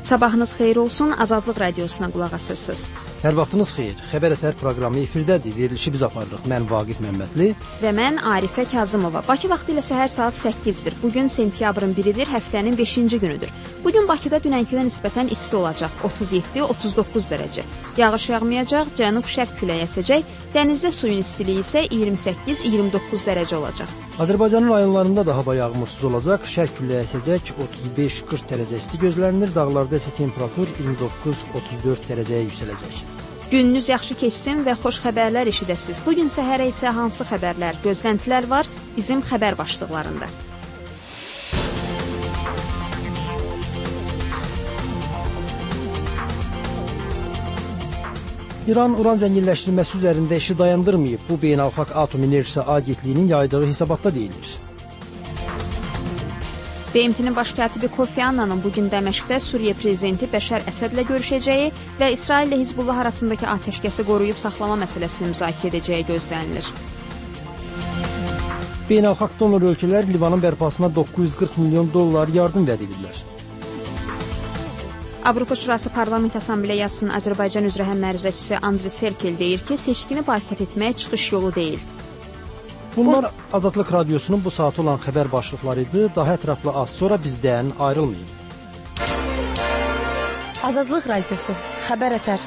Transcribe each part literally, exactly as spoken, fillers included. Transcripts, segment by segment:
Sabahınız xeyir olsun, Azadlıq Radiosuna qulaq asırsınız. Hər vaxtınız xeyir. Xəbər Ətər proqramı efirdədir. Verilişi biz aparırıq. Mən Vaqif Məmmədli və mən Arifə Kazımova. Bakı vaxtı ilə səhər saat səkkizdir. Bugün sentyabrın biridir, həftənin beşinci günüdür. Bugün Bakıda dünənkilə nisbətən isti olacaq. otuz yeddi otuz doqquz dərəcə. Yağış yağmayacaq, cənub-şərq küləyi əsəcək. Dənizdə suyun istiliyi isə iyirmi səkkiz iyirmi doqquz dərəcə olacaq. Azərbaycanın rayonlarında da hava yağmursuz olacaq. Şərq küləyi əsəcək, otuz beş qırx dərəcə isti gözlənilir. Dağlarda isə temperatur iyirmi doqquz otuz dörd dərəcəyə yüksələcək. Gününüz yaxşı keçsin və xoş xəbərlər eşidəsiniz. Bugün səhərə isə hansı xəbərlər, gözləntilər var bizim xəbər başlıqlarında. İran uran zənginləşdirməsi üzərində işi dayandırmayıb. Bu, Beynəlxalq Atom Enerjisi Agentliyinin yaydığı hesabatda deyilir. B M T-nin baş katibi Kofi Annanın bugün Dəməşqdə Suriya prezidenti Bəşər Əsədlə görüşəcəyi və İsrail ilə Hizbullah arasındakı atəşkəsi qoruyub saxlama məsələsini müzakirə edəcəyi gözlənilir. Beynəlxalq donor ölkələr Livanın bərpasına doqquz yüz qırx milyon dollar yardım vəd edirlər. Avropa Şurası Parlament Assambleyasının Azərbaycan üzrə həmməruzəçisi Andri Serkel deyir ki, seçkini boykot etmək çıxış yolu deyil. Bunlar Azadlıq Radiosunun bu saat olan xəbər başlıqları idi. Daha ətraflı az sonra bizdən ayrılmayın. Azadlıq Radiosu, Xəbər Ətər.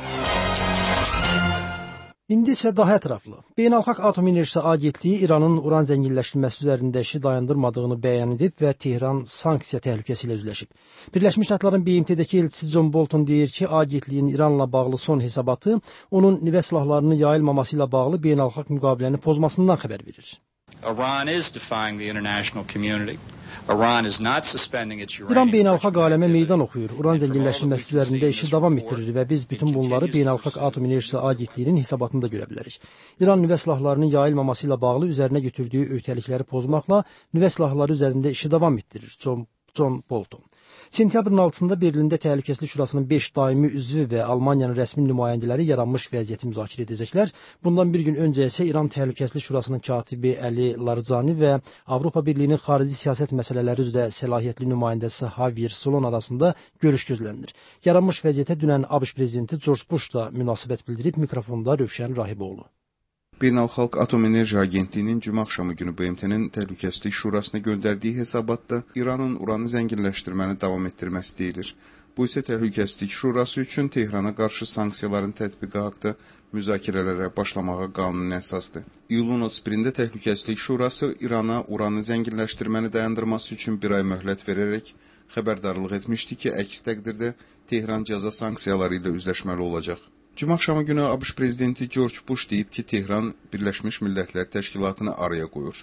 İndi isə daha ətraflı. Beynəlxalq Atom Enerjisi Agentliyi İranın uran zənginləşdirməsi üzərində işi dayandırmadığını bəyan edib və Tehran sanksiya təhlükəsi ilə üzləşib. Birləşmiş Ştatların B M T-dəki elçisi John Bolton deyir ki, agentliyin İranla bağlı son hesabatı onun nüvə silahlarının yayılmaması ilə bağlı beynəlxalq müqaviləni pozmasından xəbər verir. Iran is defying the international community. Iran is not suspending its uranium. İran beynəlxalq aləmə meydan oxuyur. Uran zənginləşdirməsi üzərində işi davam etdirir və biz bütün bunları Beynəlxalq Atom Enerjisi Agentliyinin hesabatında görə bilərik. İran nüvə silahlarının yayılmaması ilə bağlı üzərinə götürdüyü öhdəlikləri pozmaqla nüvə silahları üzərində işi davam etdirir. John, John Bolton. Sentyabrın altısında Berlində Təhlükəsizlik Şurasının beş daimi üzvü və Almaniyanın rəsmi nümayəndələri yaranmış vəziyyəti müzakirə edəcəklər. Bundan bir gün öncə isə İran Təhlükəsizlik Şurasının katibi Əli Larijani və Avropa Birliyinin xarici siyasət məsələləri üzrə səlahiyyətli nümayəndəsi Javier Solon arasında görüş gözlənilir. Yaranmış vəziyyətə dünən ABŞ prezidenti George Bush da münasibət bildirib, mikrofonda Rövşən Rahiboğlu. Beynəlxalq Atom Enerji Agentliyinin cümə axşamı günü B M T-nin Təhlükəsizlik Şurasına göndərdiyi hesabatda İranın uranı zənginləşdirməni davam etdirməsi deyilir. Bu isə Təhlükəsizlik Şurası üçün Tehrana qarşı sanksiyaların tətbiqi haqqında müzakirələrə başlamağa qanuni əsasdır. İyulun otuz birində Təhlükəsizlik Şurası İrana uranı zənginləşdirməni dayandırması üçün bir ay möhlət verərək xəbərdarlıq etmişdi ki, əks təqdirdə Tehran cəza sanksiyaları ilə üzləşməli olacaq. Cümə axşamı günü ABŞ prezidenti George Bush deyib ki, Tehran Birləşmiş Millətlər Təşkilatını araya qoyur.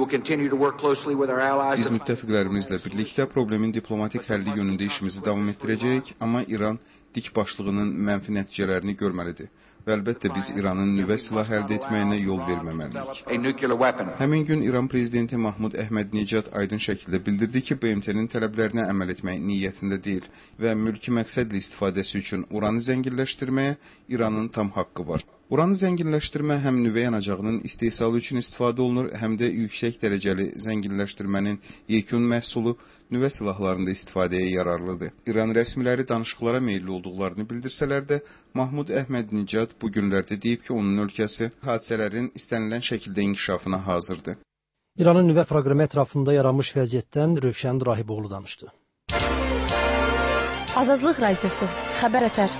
Biz müttəfiqlərimizlə birlikdə problemin diplomatik həlli yönündə işimizi davam etdirəcəyik, amma İran dik başlığının mənfi nəticələrini görməlidir və əlbəttə biz İranın nüvə silah əldə etməyinə yol verməməliyik. Həmin gün İran prezidenti Mahmud Əhməd-Necad aydın şəkildə bildirdi ki, B M T-nin tələblərinə əməl etmək niyyətində deyil və mülki məqsədlə istifadəsi üçün uranı zənginləşdirməyə İranın tam haqqı var. Uranı zənginləşdirmə həm nüvə yanacağının istehsalı üçün istifadə olunur, həm də yüksək dərəcəli zənginləşdirmənin yekun məhsulu nüvə silahlarında istifadəyə yararlıdır. İran rəsmiləri danışıqlara meyilli olduqlarını bildirsələr də, Mahmud Əhməd-Necad bu günlərdə deyib ki, onun ölkəsi hadisələrin istənilən şəkildə inkişafına hazırdır. İranın nüvə proqramı ətrafında yaranmış vəziyyətdən Rövşən Rahiboğlu danışdı. Azadlıq Radiosu, Xəbər Ətər.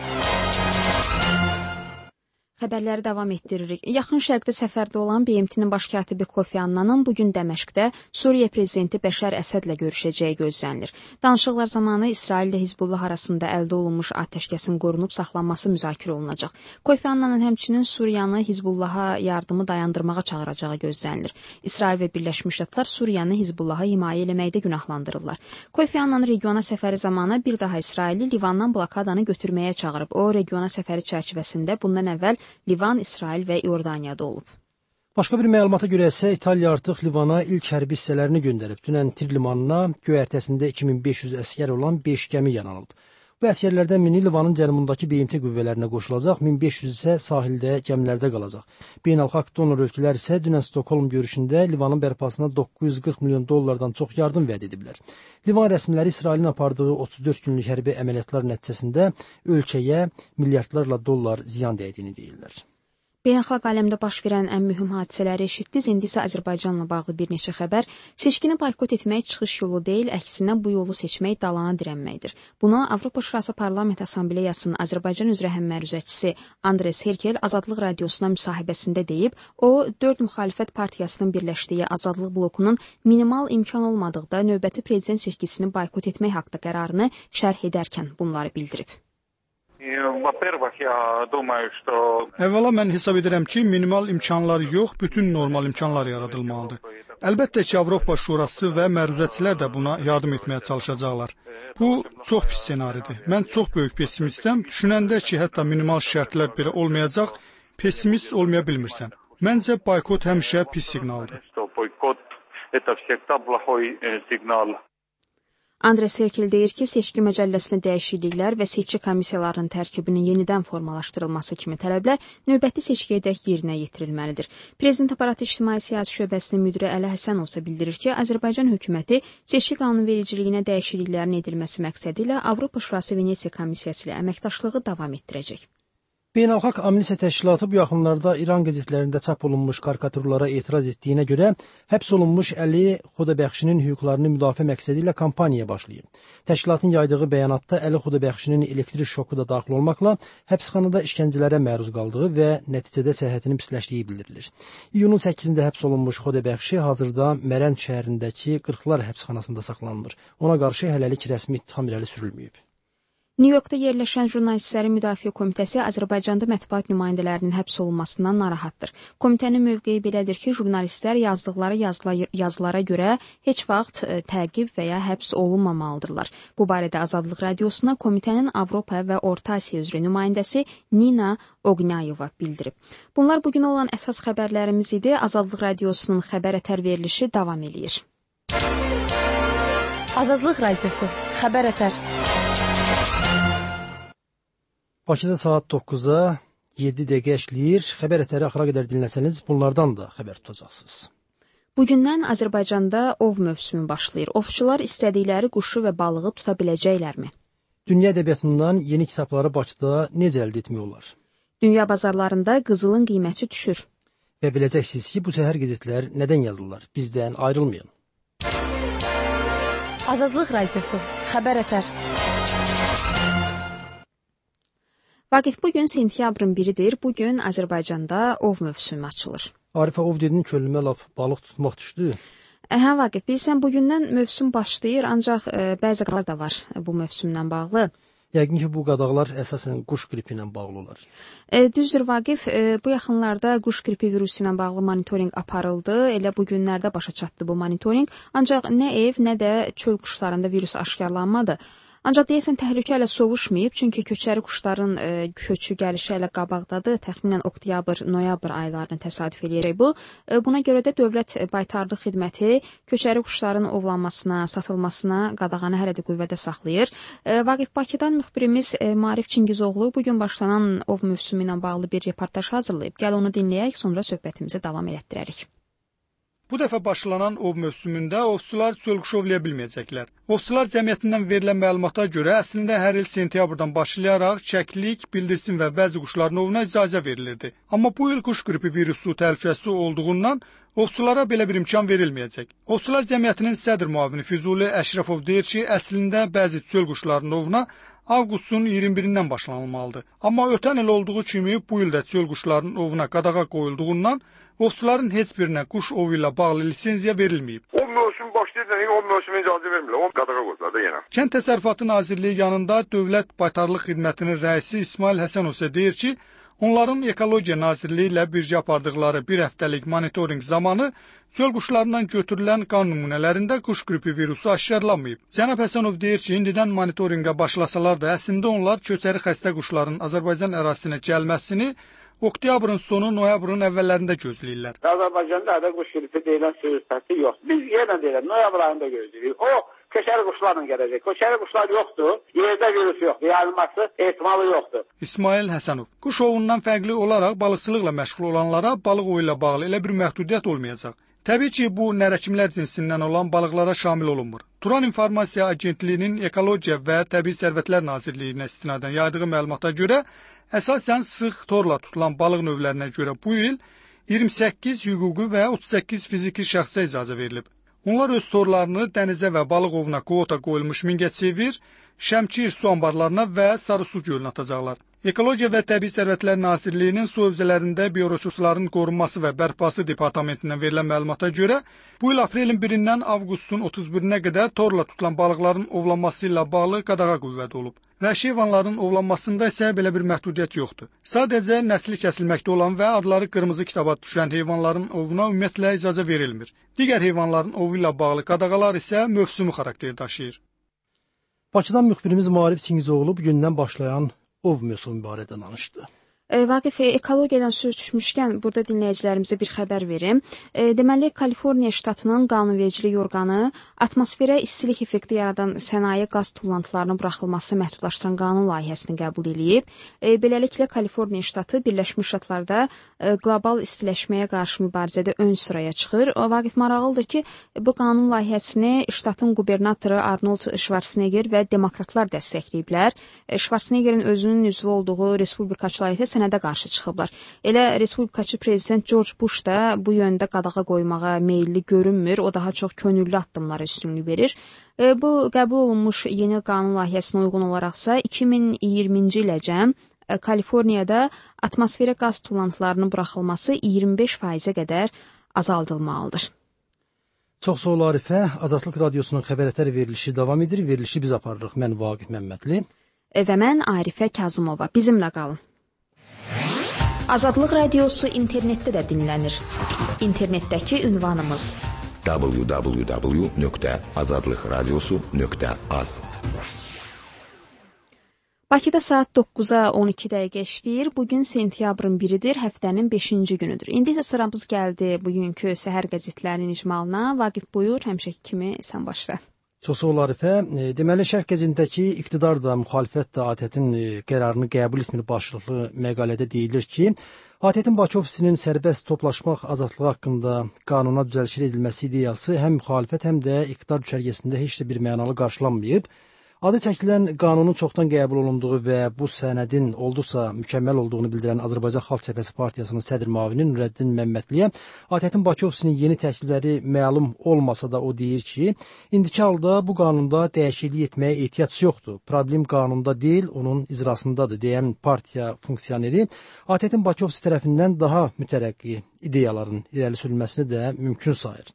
Xəbərləri davam etdiririk. Yaxın Şərqdə səfərdə olan B M T-nin baş katibi Kofi Annanın bugün Dəməşqdə Suriya prezidenti Bəşər Əsədlə görüşəcəyi gözlənilir. Danışıqlar zamanı İsrail ilə Hizbullah arasında əldə olunmuş atəşkəsin qorunub saxlanması müzakirə olunacaq. Kofi Annanın həmçinin Suriyanı Hizbullaha yardımı dayandırmağa çağıracağı gözlənilir. İsrail və Birləşmiş Ştatlar Suriyanı Hizbullaha himayə eləməkdə günahlandırırlar. Kofi Annanın regiona səfəri zamanı bir daha İsraili Livandan blokadanı götürməyə çağırıb. O, regiona səfəri çərçivəsində bundan əvvəl Livan, İsrail və İordaniyada olub. Başqa bir məlumata görə isə İtaliya artıq Livana ilk hərbi hissələrini göndərib. Dünən Tir limanına göyərtəsində iki min beş yüz əsgər olan beş gəmi yanılıb. Bu əsgərlərdən mini Livanın cənubundakı B M T qüvvələrinə qoşulacaq, min beş yüz isə sahildə gəmilərdə qalacaq. Beynəlxalq donor ölkələr isə dünən Stokholm görüşündə Livanın bərpasına doqquz yüz qırx milyon dollardan çox yardım vəd ediblər. Livan rəsmiləri İsrailin apardığı otuz dörd günlük hərbi əməliyyatlar nəticəsində ölkəyə milyardlarla dollar ziyan dəydiyini deyirlər. Beynəlxalq aləmdə baş verən ən mühüm hadisələri eşitdiniz. İndi isə Azərbaycanla bağlı bir neçə xəbər. Seçkini boykot etmək çıxış yolu deyil, əksinə bu yolu seçmək dalana dirənməkdir. Bunu Avropa Şurası Parlament Assambleyasının Azərbaycan üzrə həmməruzəçisi Andres Herkel Azadlıq Radiosuna müsahibəsində deyib. O, dörd müxalifət partiyasının birləşdiyi Azadlıq blokunun minimal imkan olmadıqda növbəti prezident seçkisini boykot etmək haqqında qərarını şərh edərkən bunları bildirib. Əvvəla mən hesab edirəm ki, minimal imkanlar yox, bütün normal imkanlar yaradılmalıdır. Əlbəttə ki, Avropa Şurası və məruzəçilər də buna yardım etməyə çalışacaqlar. Bu, çox pis ssenaridir. Mən çox böyük pessimistəm. Düşünəndə ki, hətta minimal şərtlər belə olmayacaq, pessimist olmaya bilmirsən. Məncə, boykot həmişə pis siqnaldır. Andres Herkel deyir ki, seçki məcəlləsinə dəyişikliklər və seçki komissiyalarının tərkibinin yenidən formalaşdırılması kimi tələblər növbəti seçkiyədək yerinə yetirilməlidir. Prezident aparatı İctimai Siyasi Şöbəsinin müdiri Əli Həsənov isə bildirir ki, Azərbaycan hökuməti seçki qanunvericiliyinə dəyişikliklərin edilməsi məqsədi ilə Avropa Şurası Venesiya Komissiyası ilə əməkdaşlığı davam etdirəcək. Beynəlxalq Amnistiya Təşkilatı bu yaxınlarda İran qəzetlərində çap olunmuş karikaturlara etiraz etdiyinə görə həbs olunmuş Əli Xudabəxşinin hüquqlarını müdafiə məqsədi ilə kampaniyaya başlayıb. Təşkilatın yaydığı bəyanatda Əli Xudabəxşinin elektrik şoku da daxil olmaqla həbsxanada işgəncələrə məruz qaldığı və nəticədə səhhətinin pisləşdiyi bildirilir. İyunun səkkizində həbs olunmuş Xudabəxşi hazırda Mərənd şəhərindəki qırxlar həbsxanasında saxlanılır. Ona qarşı hələlik rəsmi ittiham irəli sürülməyib. Nyu-Yorkda yerləşən Jurnalistlərin Müdafiə Komitəsi Azərbaycanda mətbuat nümayəndələrinin həbs olunmasından narahatdır. Komitənin mövqeyi belədir ki, jurnalistlər yazdıqları yazılara görə heç vaxt təqib və ya həbs olunmamalıdırlar. Bu barədə Azadlıq Radiosuna komitənin Avropa və Orta Asiya üzrə nümayəndəsi Nina Ognayeva bildirib. Bunlar bugün olan əsas xəbərlərimiz idi. Azadlıq Radiosunun xəbər ətər verilişi davam eləyir. Azadlıq Radiosu, xəbər ətər. Bakıda saat doqquza yeddi dəqiqə işləyir. Xəbər ətəri axıra qədər dinləsəniz bunlardan da xəbər tutacaqsınız. Bugündən Azərbaycanda ov mövsümü başlayır. Ovçular istədikləri quşu və balığı tuta biləcəklərmi? Dünya ədəbiyyatından yeni kitabları Bakıda necə əldə etmək olar? Dünya bazarlarında qızılın qiyməti düşür. Və biləcəksiniz ki, bu səhər qəzetlər nədən yazırlar? Bizdən ayrılmayın. Azadlıq Radiosu, xəbər ətər. Vaqif, bugün sentyabrın biridir. Bugün Azərbaycanda ov mövsümü açılır. Arifə, ov dedin, könlümə lap balıq tutmaq düşdü. Hə, Vaqif, bilirsən, bugündən mövsüm başlayır, ancaq e, bəzi qadağalar da var bu mövsümlə bağlı. Yəqin ki, bu qadağalar əsasən quş qripi ilə bağlı olar. E, düzdür, Vaqif, e, bu yaxınlarda quş qripi virusu ilə bağlı monitorinq aparıldı. Elə bu günlərdə başa çatdı bu monitorinq. Ancaq nə ev, nə də çöl quşlarında virus aşkarlanmadı. Ancaq deyəsən təhlükə hələ sovuşmayıb, çünki köçəri quşların e, köçü gəlişi hələ qabaqdadır. Təxminən oktyabr, noyabr aylarını təsadüf eləyərək bu. E, buna görə də Dövlət Baytarlıq Xidməti köçəri quşların ovlanmasına, satılmasına qadağanı hələ də qüvvədə saxlayır. E, Vaqif, Bakıdan müxbirimiz e, Marif Çingizoğlu bugün başlanan ov mövsümü ilə bağlı bir reportaj hazırlayıb. Gəl onu dinləyək, sonra söhbətimizi davam etdirərik. Bu dəfə başlanan ov mövsümündə ovçular çölquşu ovlaya bilməyəcəklər. Ovçular cəmiyyətindən verilən məlumata görə əslində hər il sentyabrdan başlayaraq çəklik, bildirsin və bəzi quşların ovuna icazə verilirdi. Amma bu il quş qripi virusu təhlükəsi olduğundan ovçulara belə bir imkan verilməyəcək. Ovçular cəmiyyətinin sədr müavini Füzuli Əşrəfov deyir ki, əslində bəzi çöl quşlarının ovuna avqustun iyirmi birindən başlanılmalıdır. Amma ötən il olduğu kimi bu il də çöl quşlarının ovuna qadağa qoyulduğundan ovçuların heç birinə quş ovu ilə bağlı lisenziya verilməyib. O mövsüm başlayır, o mövsümə icazə vermirlər, o qadağa qoydular da yenə. Kənd Təsərrüfatı Nazirliyi yanında Dövlət Baytarlıq Xidmətinin rəisi İsmail Həsənov isə deyir ki, onların Ekologiya Nazirliyi ilə birgə apardıqları bir həftəlik monitorinq zamanı çöl quşlarından götürülən qan nümunələrində quş qripi virusu aşkarlanmayıb. Cənab Həsənov deyir ki, indidən monitorinqə başlasalar da əslində onlar köçəri xəstə quşların Azərbaycan ərazisinə gəlməsini oktyabrın sonu, noyabrın əvvəllərində gözləyirlər. Azərbaycanda hələ quş qripi deyilən sürüsəsi yox. Biz yenə deyilən, noyabr ayında gözləyirik. O, köçəri quşlarla gələcək. Köçəri quşlar yoxdur, yerdə virus yoxdur, yayılması ehtimalı yoxdur. İsmail Həsənov, quş ovundan fərqli olaraq balıqçılıqla məşğul olanlara balıq ovu ilə bağlı elə bir məhdudiyyət olmayacaq. Təbii ki, bu nərəkimlər cinsindən olan balıqlara şamil olunmur. Turan İnformasiya Agentliyinin Ekologiya və Təbii Sərvətlər Nazirliyinə istinadən yaydığı məlumata görə, əsasən sıx torla tutulan balıq növlərinə görə bu il iyirmi səkkiz hüquqi və otuz səkkiz fiziki şəxsə icazə verilib. Onlar öz torlarını dənizə və balıq ovuna kvota qoyulmuş Mingəçevir, Şəmkir su anbarlarına və Sarısu gölünə atacaqlar. Ekologiya və Təbii Sərvətlər Nazirliyinin su hövzələrində bioresursların qorunması və bərpası departamentindən verilən məlumata görə, bu il aprelin birindən avqustun otuz birinə qədər torla tutulan balıqların ovlanması ilə bağlı qadağa qüvvədə olub. Vəhşi heyvanların ovlanmasında isə belə bir məhdudiyyət yoxdur. Sadəcə nəsli kəsilməkdə olan və adları qırmızı kitaba düşən heyvanların ovuna ümumiyyətlə icazə verilmir. Digər heyvanların ovu ilə bağlı qadağalar isə mövsümi xarakter daşıyır. Bakıdan müxbirimiz Maarif Çingizoğlu bugündən başlayan ov mövsümü barədə danışdı. E, Vaqif, ekologiyadan söz düşmüşkən burada dinləyicilərimizə bir xəbər verim. E, deməli, Kaliforniya ştatının qanunvericilik orqanı atmosferə istilik effekti yaradan sənaye qaz tullantılarının buraxılması məhdudlaşdıran qanun layihəsini qəbul edib. E, beləliklə, Kaliforniya ştatı Birləşmiş Ştatlarda e, qlobal istiləşməyə qarşı mübarizədə ön sıraya çıxır. O, Vaqif, maraqlıdır ki, bu qanun layihəsini ştatın qubernatoru Arnold Schwarzenegger və demokratlar dəstəkləyiblər. E, Schwarzeneggerin özünün üzvü olduğu respublikaçılar isə sənədə qarşı çıxıblar. Elə respublikaçı prezident George Bush da bu yöndə qadağa qoymağa meyilli görünmür. O daha çox könüllü addımlara üstünlük verir. E, bu qəbul olunmuş yeni qanun layihəsinə uyğun olaraqsa iki min iyirminci iləcəm e, Kaliforniyada atmosferə qaz tullantılarının buraxılması iyirmi beş faizə qədər azaldılmalıdır. Çox sağ ol Arifə. Azadlıq Radiosunun xəbərətər verilişi davam edir. Verilişi biz aparırıq. Mən Vaqif Məmmədli. E, və mən Arifə Kazımova. Bizimlə qalın. Azadlıq Radiosu internetdə də dinlənir. İnternetdəki ünvanımız w w w nöqtə azadlıq radiosu nöqtə az. Bakıda saat doqquza on iki dəqiqə işləyir. Bugün sentyabrın biridir, həftənin beşinci günüdür. İndi isə sıramız gəldi bugünkü səhər qəzetlərinin icmalına. Vaqif, buyur, həmişəki kimi sən başla. Çox sağ ol Arifə. Deməli, Şərq qəzetindəki iqtidar da, müxalifət də A T Ə-tin qərarını qəbul etmir başlıqlı məqalədə deyilir ki, A T Ə-tin Bakı ofisinin sərbəst toplaşmaq azadlığı haqqında qanuna düzəlişlər edilməsi ideyası həm müxalifət, həm də iqtidar düşərgəsində heç də bir mənalı qarşılanmayıb. Adı çəkilən qanunun çoxdan qəbul olunduğu və bu sənədin olduqca mükəmməl olduğunu bildirən Azərbaycan Xalq Cəbhəsi Partiyasının sədr müavini Nurəddin Məmmədliyə A T Ə-tin Bakı ofisinin yeni təklifləri məlum olmasa da o deyir ki, indiki halda bu qanunda dəyişiklik etməyə ehtiyac yoxdur. Problem qanunda deyil, onun icrasındadır deyən partiya funksioneri A T Ə-tin Bakı ofisi tərəfindən daha mütərəqqi ideyaların irəli sürülməsini də mümkün sayır.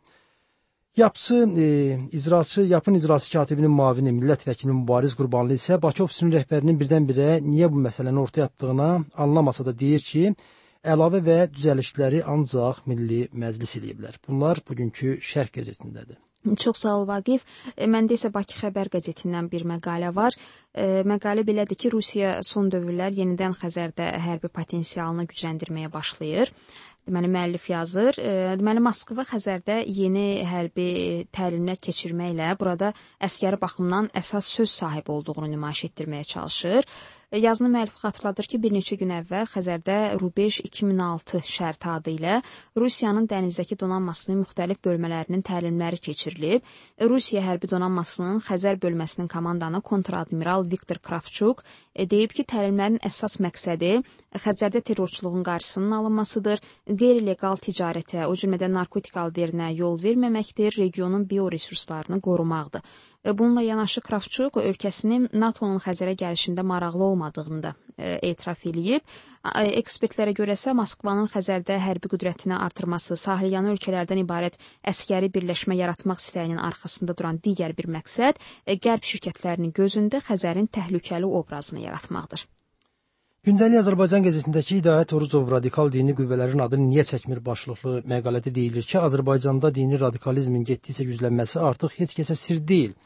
Yapısı, e, icraçı, yapın icrası katibinin mavini millət vəkili Mübariz Qurbanlı isə Bakı ofisinin rəhbərinin birdən-birə niyə bu məsələni ortaya atdığına anlamasa da deyir ki, əlavə və düzəlişləri ancaq Milli Məclis eləyiblər. Bunlar bugünkü Şərq qəzetindədir. Çox sağ ol Vaqif. E, məndə isə Bakı Xəbər qəzetindən bir məqalə var. E, məqalə belədir ki, Rusiya son dövrlər yenidən Xəzərdə hərbi potensialını gücləndirməyə başlayır. Deməli, müəllif yazır. E, deməli, Moskva Xəzərdə yeni hərbi təlimlər keçirməklə burada əskəri baxımdan əsas söz sahibi olduğunu nümayiş etdirməyə çalışır. Yazını müəllif xatırladır ki, bir neçə gün əvvəl Xəzərdə Rubej iki min altı şərti adı ilə Rusiyanın dənizdəki donanmasının müxtəlif bölmələrinin təlimləri keçirilib. Rusiya hərbi donanmasının Xəzər bölməsinin komandanı kontradmiral Viktor Kravçuk deyib ki, təlimlərin əsas məqsədi Xəzərdə terrorçuluğun qarşısının alınmasıdır, qeyri-legal ticarətə, o cümlədən narkotik alverinə yol verməməkdir, regionun bioresurslarını qorumaqdır. Bununla yanaşı Kravçuk ölkəsinin NATO'nun Xəzərə gəlişində maraqlı olmadığını da e, etiraf edib. Ekspertlərə görəsə Moskvanın Xəzərdə hərbi qüdrətini artırması, sahilyanı ölkələrdən ibarət əskəri birləşmə yaratmaq istəyinin arxasında duran digər bir məqsəd e, qərb şirkətlərinin gözündə Xəzərin təhlükəli obrazını yaratmaqdır. Gündəlik Azərbaycan qəzetindəki Hidayət Orucov radikal dini qüvvələrin adını niyə çəkmir başlıqlı məqalədə deyilir ki, Azərbaycanda dini radikalizmin getdikcə güclənməsi artıq heç kəsə sir deyil.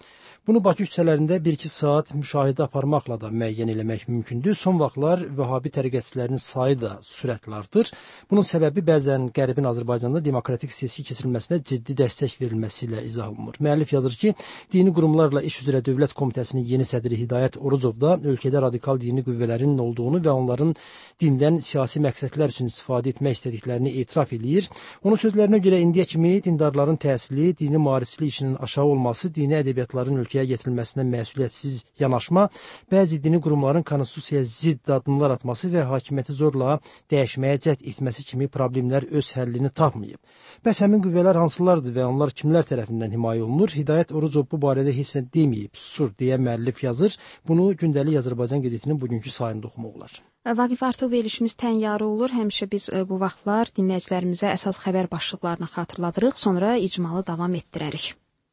Bunu Bakı küçələrində bir-iki saat müşahidə aparmaqla da müəyyən eləmək mümkündür. Son vaxtlar Vəhabi təriqətçilərin sayı da sürətlə artır. Bunun səbəbi bəzən Qərbin Azərbaycanda demokratik seçki keçirilməsinə ciddi dəstək verilməsi ilə izah olunur. Müəllif yazır ki, dini qurumlarla iş üzrə Dövlət Komitəsinin yeni sədri Hidayət Orucov da ölkədə radikal dini qüvvələrin olduğunu və onların dindən siyasi məqsədlər üçün istifadə etmək istədiklərini etiraf edir. Onun sözlərinə görə indiyə kimi dindarların təhsili, dini maarifçilik işinin aşağı olması, dini ədəbiyyatların ölkəyə getirilməsinə məsuliyyətsiz yanaşma, bəzi dini qurumların konstitusiyaya zidd addımlar atması və hakimiyyəti zorla dəyişməyə cəhd etməsi kimi problemlər öz həllini tapmayıb. Bəs həmin qüvvələr hansılardır və onlar kimlər tərəfindən himayə olunur? Hidayət Orucov bu barədə heç nə deməyib, susur deyə müəllif yazır. Bunu Gündəlik Azərbaycan qəzetinin bugünkü sayında oxumaq olar. Vaqif, artıq verilişimiz təyyarə olur. Həmişə biz bu vaxtlar dinləyicilərimizə əsas xəbər başlıqlarını xatırladırıq, sonra icmalı davam etdirərik.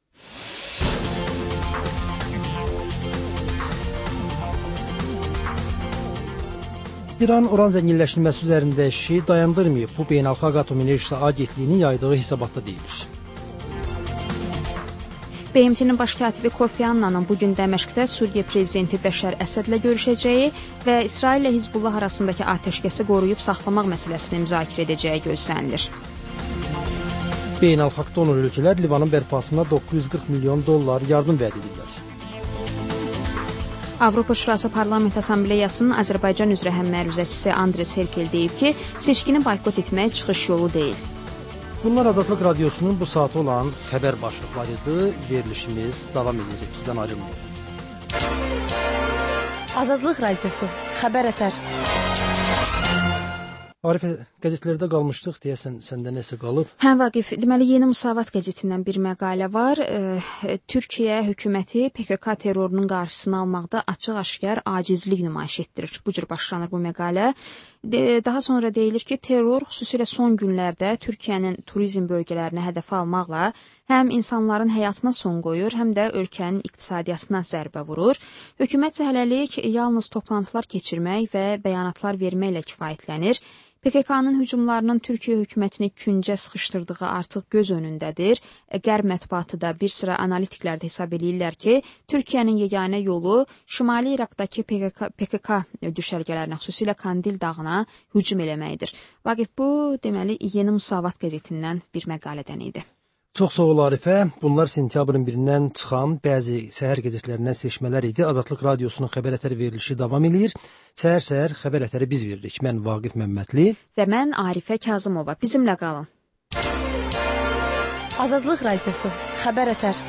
İran uran zənginləşdirilməsi üzərində işi dayandırmayıb. Bu Beynəlxalq Atom Enerjisi Agentliyinin yaydığı hesabatda deyilir. B M T-nin baş katibi Kofi Annanın bugün Dəməşqdə Suriya prezidenti Bəşər Əsədlə görüşəcəyi və İsrail ilə Hizbullah arasındakı atəşkəsi qoruyub saxlamaq məsələsini müzakirə edəcəyi gözlənilir. Beynəlxalq donor ölkələr Livanın bərpasına doqquz yüz qırx milyon dollar yardım vəd edirlər. Avropa Şurası Parlament Assambleyasının Azərbaycan üzrə həmməruzəçisi Andres Herkel deyib ki, seçkini boykot etmək çıxış yolu deyil. Bunlar Azadlıq Radiosunun bu saatı olan xəbər başlıqlarıdır. Verilişimiz davam edəcək. Bizdən ayrılmayın. Azadlıq Radiosu, xəbər ətər. Arif, qəzetlərdə qalmışdıq, deyəsən səndə nəsə qalıb. Hə, Vaqif, deməli Yeni Musavat qəzetindən bir məqalə var. E, Türkiyə hökuməti P K K terrorunun qarşısını almaqda açıq-aşkar acizlik nümayiş etdirir. Bu cür başlanır bu məqalə. De, daha sonra deyilir ki, terror xüsusilə son günlərdə Türkiyənin turizm bölgələrini hədəfə almaqla həm insanların həyatına son qoyur, həm də ölkənin iqtisadiyyatına zərbə vurur. Hökumət hələlik yalnız toplantılar keçirmək və bəyanatlar verməklə kifayətlənir. P K K-nın hücumlarının Türkiyə hökumətini küncə sıxışdırdığı artıq göz önündədir. Qərb mətbuatı da bir sıra analitiklər də hesab edirlər ki, Türkiyənin yeganə yolu Şimali İraqdakı P K K, P K K düşərgələrinə, xüsusilə Kandil dağına hücum eləməkdir. Vaqif, bu deməli Yeni Musavat qəzetindən bir məqalədən idi. Çox sağ ol Arifə. Bunlar sentyabrın birindən çıxan bəzi səhər qəzetlərindən seçmələr idi. Azadlıq Radiosunun xəbər ətəri verilişi davam edir. Səhər-səhər xəbər ətəri biz veririk. Mən Vaqif Məmmədli və mən Arifə Kazımova. Bizimlə qalın. Azadlıq Radiosu, xəbər ətər.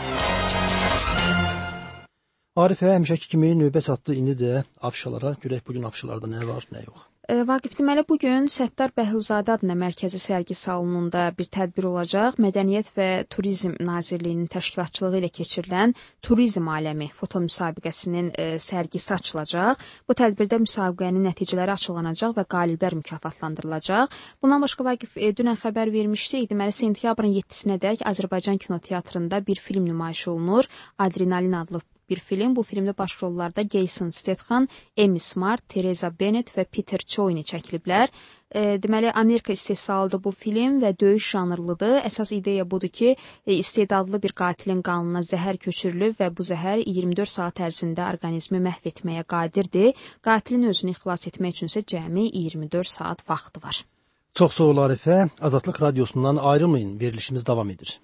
Arifə, həmişəki kimi növbə çatdı indi də afişalara. Görək bugün afişalarda nə var, nə yox. Vaqif, deməli bugün Səttar Bəhluzadə adına mərkəzi sərgi salonunda bir tədbir olacaq. Mədəniyyət və Turizm Nazirliyinin təşkilatçılığı ilə keçirilən Turizm Aləmi foto müsabiqəsinin e, sərgisi açılacaq. Bu tədbirdə müsabiqənin nəticələri açıqlanacaq və qaliblər mükafatlandırılacaq. Bundan başqa Vaqif, e, dünən xəbər vermişdik. Deməli sentyabrın yeddisinədək Azərbaycan kinoteatrında bir film nümayiş olunur. Adrenalin adlı bir film. Bu filmdə başrollarda Jason Statham, Amy Smart, Teresa Bennett və Peter Choyni çəkiliblər. E, deməli, Amerika istehsalıdır bu film və döyüş janrlıdır. Əsas ideya budur ki, e, istedadlı bir qatilin qanına zəhər köçürülür və bu zəhər iyirmi dörd saat ərzində orqanizmi məhv etməyə qadirdir. Qatilin özünü xilas etmək üçünsə cəmi iyirmi dörd saat vaxtı var. Çox sağ ol Arifə. Azadlıq Radiosundan ayrılmayın. Verilişimiz davam edir.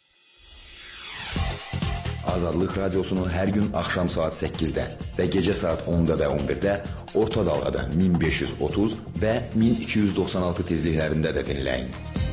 Azadlıq Radiosunu hər gün axşam saat səkkizdə və gecə saat onda və on birdə orta dalğada min beş yüz otuz və min iki yüz doxsan altı tezliklərində də dinləyin.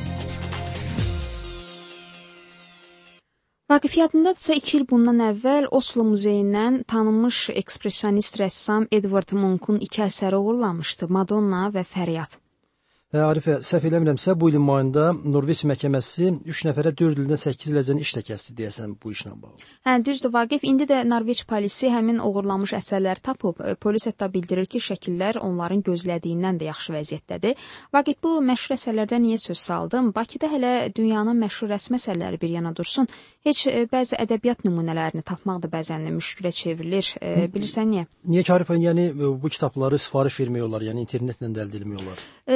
Vaqif, yadındadırsa iki il bundan əvvəl Oslo muzeyindən tanınmış ekspresionist rəssam Edvard Munch'un iki əsəri uğurlanmışdı, Madonna və Fəryad. Və Arifə, səhv eləmirəmsə, bu ilin mayında Norveç məhkəməsi üç nəfərə dörd ildən səkkiz iləcən iş də kəsdi deyəsən bu işlə bağlı. Hə, düzdür Vaqif. İndi də Norveç polisi həmin uğurlanmış əsərləri tapıb. Polis hətta bildirir ki, şəkillər onların gözlədiyindən də yaxşı vəziyyətdədir. Vaqif, bu məşhur əsərlərdən niyə söz saldım? Bakıda hələ dünyanın məşhur rəsm əsərləri bir yana dursun. Heç e, bəzi ədəbiyyat nümunələrini tapmaq da bəzən müşkülə çevrilir. E, bilirsən niyə? Niyə ki Arifə, yəni bu kitabları sifariş vermək olar, yəni internetlə də əldə etmək olar? E, bilirsən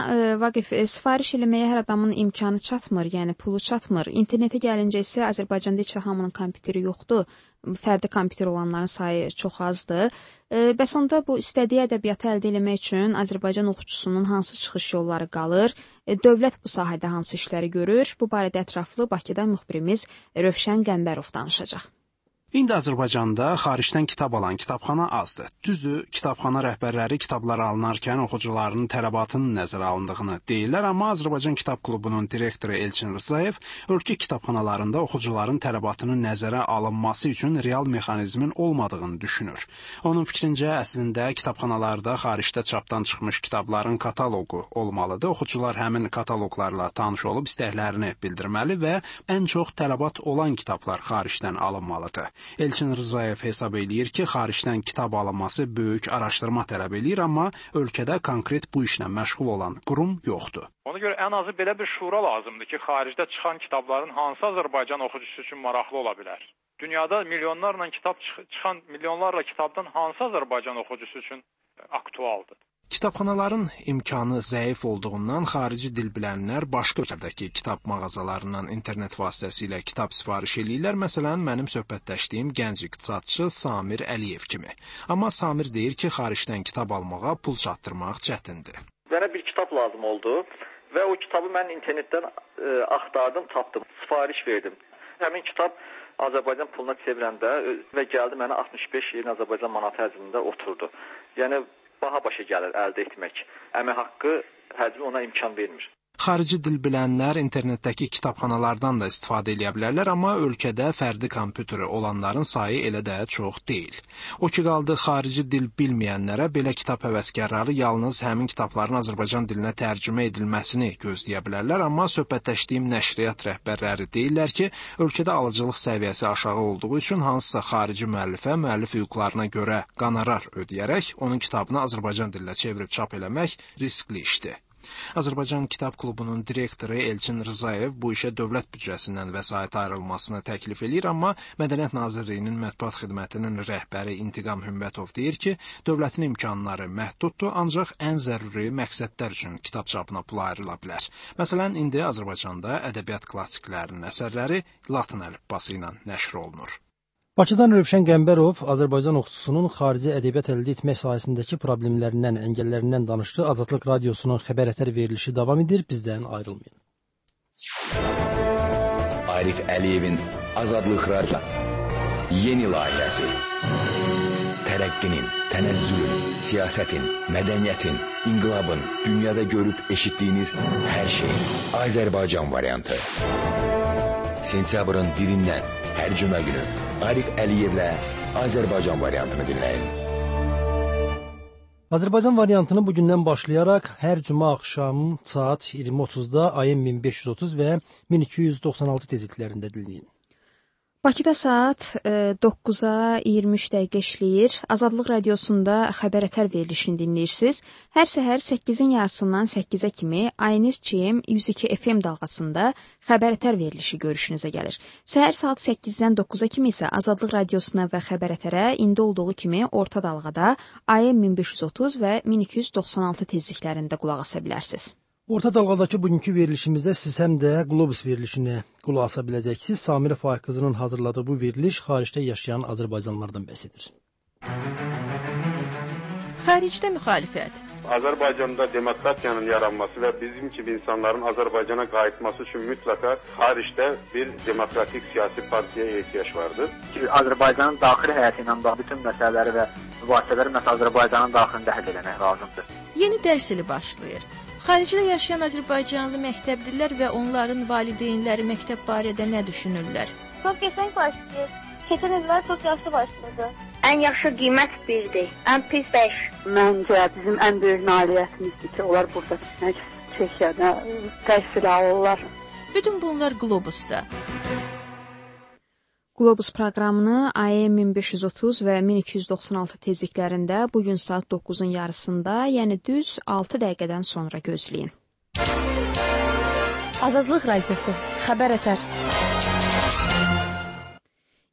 Vaqif, sifariş eləməyə hər adamın imkanı çatmır, yəni pulu çatmır. İnternetə gəlincə isə Azərbaycanda heç də hamının kompüteri yoxdur. Fərdi kompüter olanların sayı çox azdır. Bəs onda bu istədiyi ədəbiyyatı əldə etmək üçün Azərbaycan oxucusunun hansı çıxış yolları qalır? Dövlət bu sahədə hansı işləri görür? Bu barədə ətraflı Bakıda müxbirimiz Rövşən Qəmbərov danışacaq. İndi Azərbaycanda xaricdən kitab alan kitabxana azdır. Düzdür, kitabxana rəhbərləri kitablar alınarkən oxucuların tələbatının nəzərə alındığını deyirlər, amma Azərbaycan Kitab Klubunun direktoru Elçin Rzayev ölkə kitabxanalarında oxucuların tələbatının nəzərə alınması üçün real mexanizmin olmadığını düşünür. Onun fikrincə, əslində kitabxanalarda xaricdə çapdan çıxmış kitabların kataloqu olmalıdır. Oxucular həmin kataloqlarla tanış olub istəklərini bildirməli və ən çox tələbat olan kitablar xaricdən alınmalıdır. Elçin Rzayev hesab eləyir ki, xaricdən kitab alınması böyük araşdırma tələb eləyir, amma ölkədə konkret bu işlə məşğul olan qurum yoxdur. Ona görə ən azı belə bir şura lazımdır ki, xaricdə çıxan kitabların hansı Azərbaycan oxucusu üçün maraqlı ola bilər? Dünyada milyonlarla kitab çıxan milyonlarla kitabdan hansı Azərbaycan oxucusu üçün aktualdır? Kitabxanaların imkanı zəif olduğundan xarici dil bilənlər başqa ölkədəki kitab mağazalarından internet vasitəsilə kitab sifariş eləyirlər. Məsələn, mənim söhbətləşdiyim gənc iqtisadçı Samir Əliyev kimi. Amma Samir deyir ki, xaricdən kitab almağa pul çatdırmaq çətindir. Mənə bir kitab lazım oldu və o kitabı mən internetdən e, axtardım, tapdım, sifariş verdim. Həmin kitab Azərbaycan puluna çevriləndə və gəldi mənə altmış beş yeni Azərbaycan manatı həcmində oturdu. Yəni baha başa gəlir əldə etmək. Əmək haqqı həcmi ona imkan vermir. Xarici dil bilənlər internetdəki kitabxanalardan da istifadə edə bilərlər, amma ölkədə fərdi kompüteri olanların sayı elə də çox deyil. O ki qaldı xarici dil bilməyənlərə belə kitab həvəskarları yalnız həmin kitabların Azərbaycan dilinə tərcümə edilməsini gözləyə bilərlər, amma söhbətləşdiyim nəşriyyat rəhbərləri deyirlər ki, ölkədə alıcılıq səviyyəsi aşağı olduğu üçün hansısa xarici müəllifə müəllif hüquqlarına görə qonorar ödəyərək onun kitabını Azərbaycan dilinə çevirib çap eləmək riskli işdir. Azərbaycan Kitab Klubunun direktoru Elçin Rzayev bu işə dövlət büdcəsindən vəsait ayrılmasını təklif eləyir, amma Mədəniyyət Nazirliyinin mətbuat xidmətinin rəhbəri İntiqam Hümbətov deyir ki, dövlətin imkanları məhduddur, ancaq ən zəruri məqsədlər üçün kitab çapına pul ayrıla bilər. Məsələn, indi Azərbaycanda ədəbiyyat klassiklərinin əsərləri latın əlifbası ilə nəşr olunur. Bakıdan Rövşən Qəmbərov Azərbaycan oxucusunun xarici ədəbiyyat əldə etmək sahəsindəki problemlərindən, əngəllərindən danışdı. Azadlıq Radiosunun xəbər ətər verilişi davam edir. Bizdən ayrılmayın. Arif Əliyevin Azadlıq Radiosu yeni layihəsi. Tərəqqinin, tənəzzülün, siyasətin, mədəniyyətin, inqilabın, dünyada görüb eşitdiyiniz hər şey. Azərbaycan variantı. Sentyabrın birindən hər cümə günü Arif Əliyevlə Azərbaycan variantını dinləyin. Azərbaycan variantını bugündən başlayaraq hər cümə axşam saat iyirmi otuzda A M min beş yüz otuz və min iki yüz doxsan altı tezliklərində dinləyin. Bakıda saat doqquza iyirmi üç dəqiqə işləyir. Azadlıq Radiosunda xəbər ətər verilişini dinləyirsiniz. Hər səhər səkkizin yarısından səkkizə kimi Aynis C M yüz iki F M dalğasında xəbər ətər verilişi görüşünüzə gəlir. Səhər saat səkkizdən doqquza kimi isə Azadlıq Radiosuna və xəbər ətərə indi olduğu kimi orta dalğada A M min beş yüz otuz və min iki yüz doxsan altı tezliklərində qulaq asa bilərsiniz. Orta dalğadakı bugünkü verilişimizdə siz həm də Qlobus verilişinə qulaq asa biləcəksiniz. Samirə Faiq qızının hazırladığı bu veriliş xaricdə yaşayan Azərbaycanlılardan bəhs edir. Xaricdə müxalifət. Azərbaycanda demokratiyanın yaranması və bizim kimi insanların Azərbaycana qayıtması üçün mütləqa xaricdə bir demokratik siyasi partiyaya ehtiyac vardır. Ki, Azərbaycanın daxili həyatı ilə bağlı bütün məsələləri və mübahisələri məhz Azərbaycanın daxilində həll etmək lazımdır. Yeni dərs ili başlayır. Xaricdə yaşayan Azərbaycanlı məktəblilər və onların valideynləri məktəb barədə nə düşünürlər? Çox qəşəng başlayır. Keçən illər çox yaxşı başladı. Ən yaxşı qiymət birdir, ən pis beş. Məncə bizim ən böyük nailiyyətimizdir ki, onlar burada Çexiyada təhsil alırlar. Bütün bunlar Qlobusda. Qlobus proqramını A M min beş yüz otuz və min iki yüz doxsan altı tezliklərində bugün saat doqquzun yarısında, yəni düz altı dəqiqədən sonra gözləyin. Azadlıq Radiosu, xəbər ətər.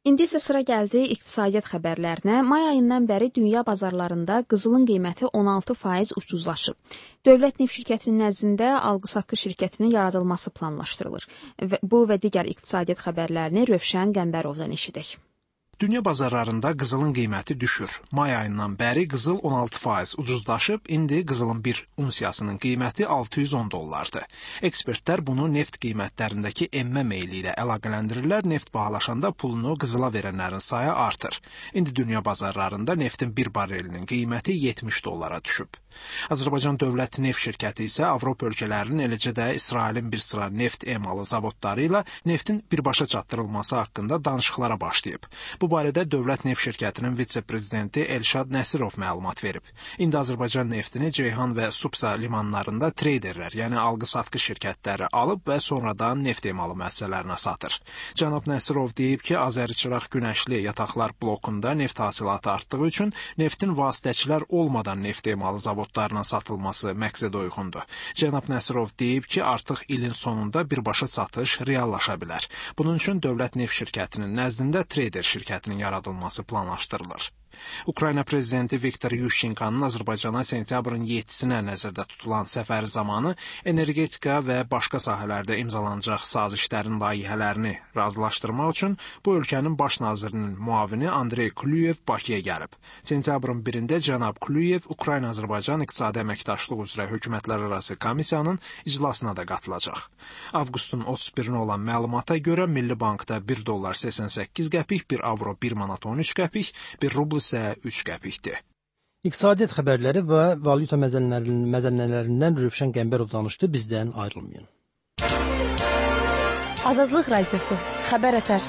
İndi isə sıra gəldi iqtisadiyyat xəbərlərinə. May ayından bəri dünya bazarlarında qızılın qiyməti on altı faiz ucuzlaşıb. Dövlət Neft şirkətinin nəzdində alqı-satqı şirkətinin yaradılması planlaşdırılır. Bu və digər iqtisadiyyat xəbərlərini Rövşən Qəmbərovdan eşidək. Dünya bazarlarında qızılın qiyməti düşür. May ayından bəri qızıl on altı faiz ucuzlaşıb, indi qızılın bir unsiyasının qiyməti altı yüz on dollardır. Ekspertlər bunu neft qiymətlərindəki enmə meyli ilə əlaqələndirirlər. Neft bahalaşanda pulunu qızıla verənlərin sayı artır. İndi dünya bazarlarında neftin bir barelinin qiyməti yetmiş dollara düşüb. Azərbaycan Dövlət Neft şirkəti isə Avropa ölkələrinin, eləcə də İsrailin bir sıra neft emalı zavodları ilə neftin birbaşa çatdırılması haqqında danışıqlara başlayıb. Bu barədə Dövlət Neft şirkətinin vitse-prezidenti Elşad Nəsirov məlumat verib. İndi Azərbaycan neftini Ceyhan və Supsa limanlarında treyderlər, yəni alqı-satqı şirkətləri alıb və sonradan neft emalı müəssisələrinə satır. Cənab Nəsirov deyib ki, Azəriçıraq Günəşli yataqlar blokunda neft hasilatı artdığı üçün neftin vasitəçilər olmadan neft emalı zavodlarına satılması məqsədə uyğundur. Cənab Nəsirov deyib ki, artıq ilin sonunda birbaşa satış reallaşa bilər. Bunun üçün Dövlət Neft şirkətinin nəzdində treyder şirkətinin yaradılması planlaşdırılır. Ukrayna prezidenti Viktor Yushchenko'nun Azərbaycana sentyabrın yeddisinə nəzərdə tutulan səfəri zamanı energetika və başqa sahələrdə imzalanacaq sazişlərin layihələrini razılaşdırmaq üçün bu ölkənin baş nazirinin müavini Andrey Kulyev Bakıya gəlib. Sentyabrın birində cənab Kulyev Ukrayna-Azərbaycan İqtisadi Əməkdaşlıq üzrə hökumətlərarası komissiyanın iclasına da qatılacaq. Avqustun otuz birinə olan məlumata görə Milli Bankda bir dollar səksən səkkiz qəpik, bir avro bir manat on üç qəpik, bir rubl isə üç qəpikdir. İqtisadiyyat xəbərləri və valyuta məzənnələrindən Rövşən Qəmbərov danışdı. Bizdən ayrılmayın. Azadlıq Radiosu. Xəbər ətər.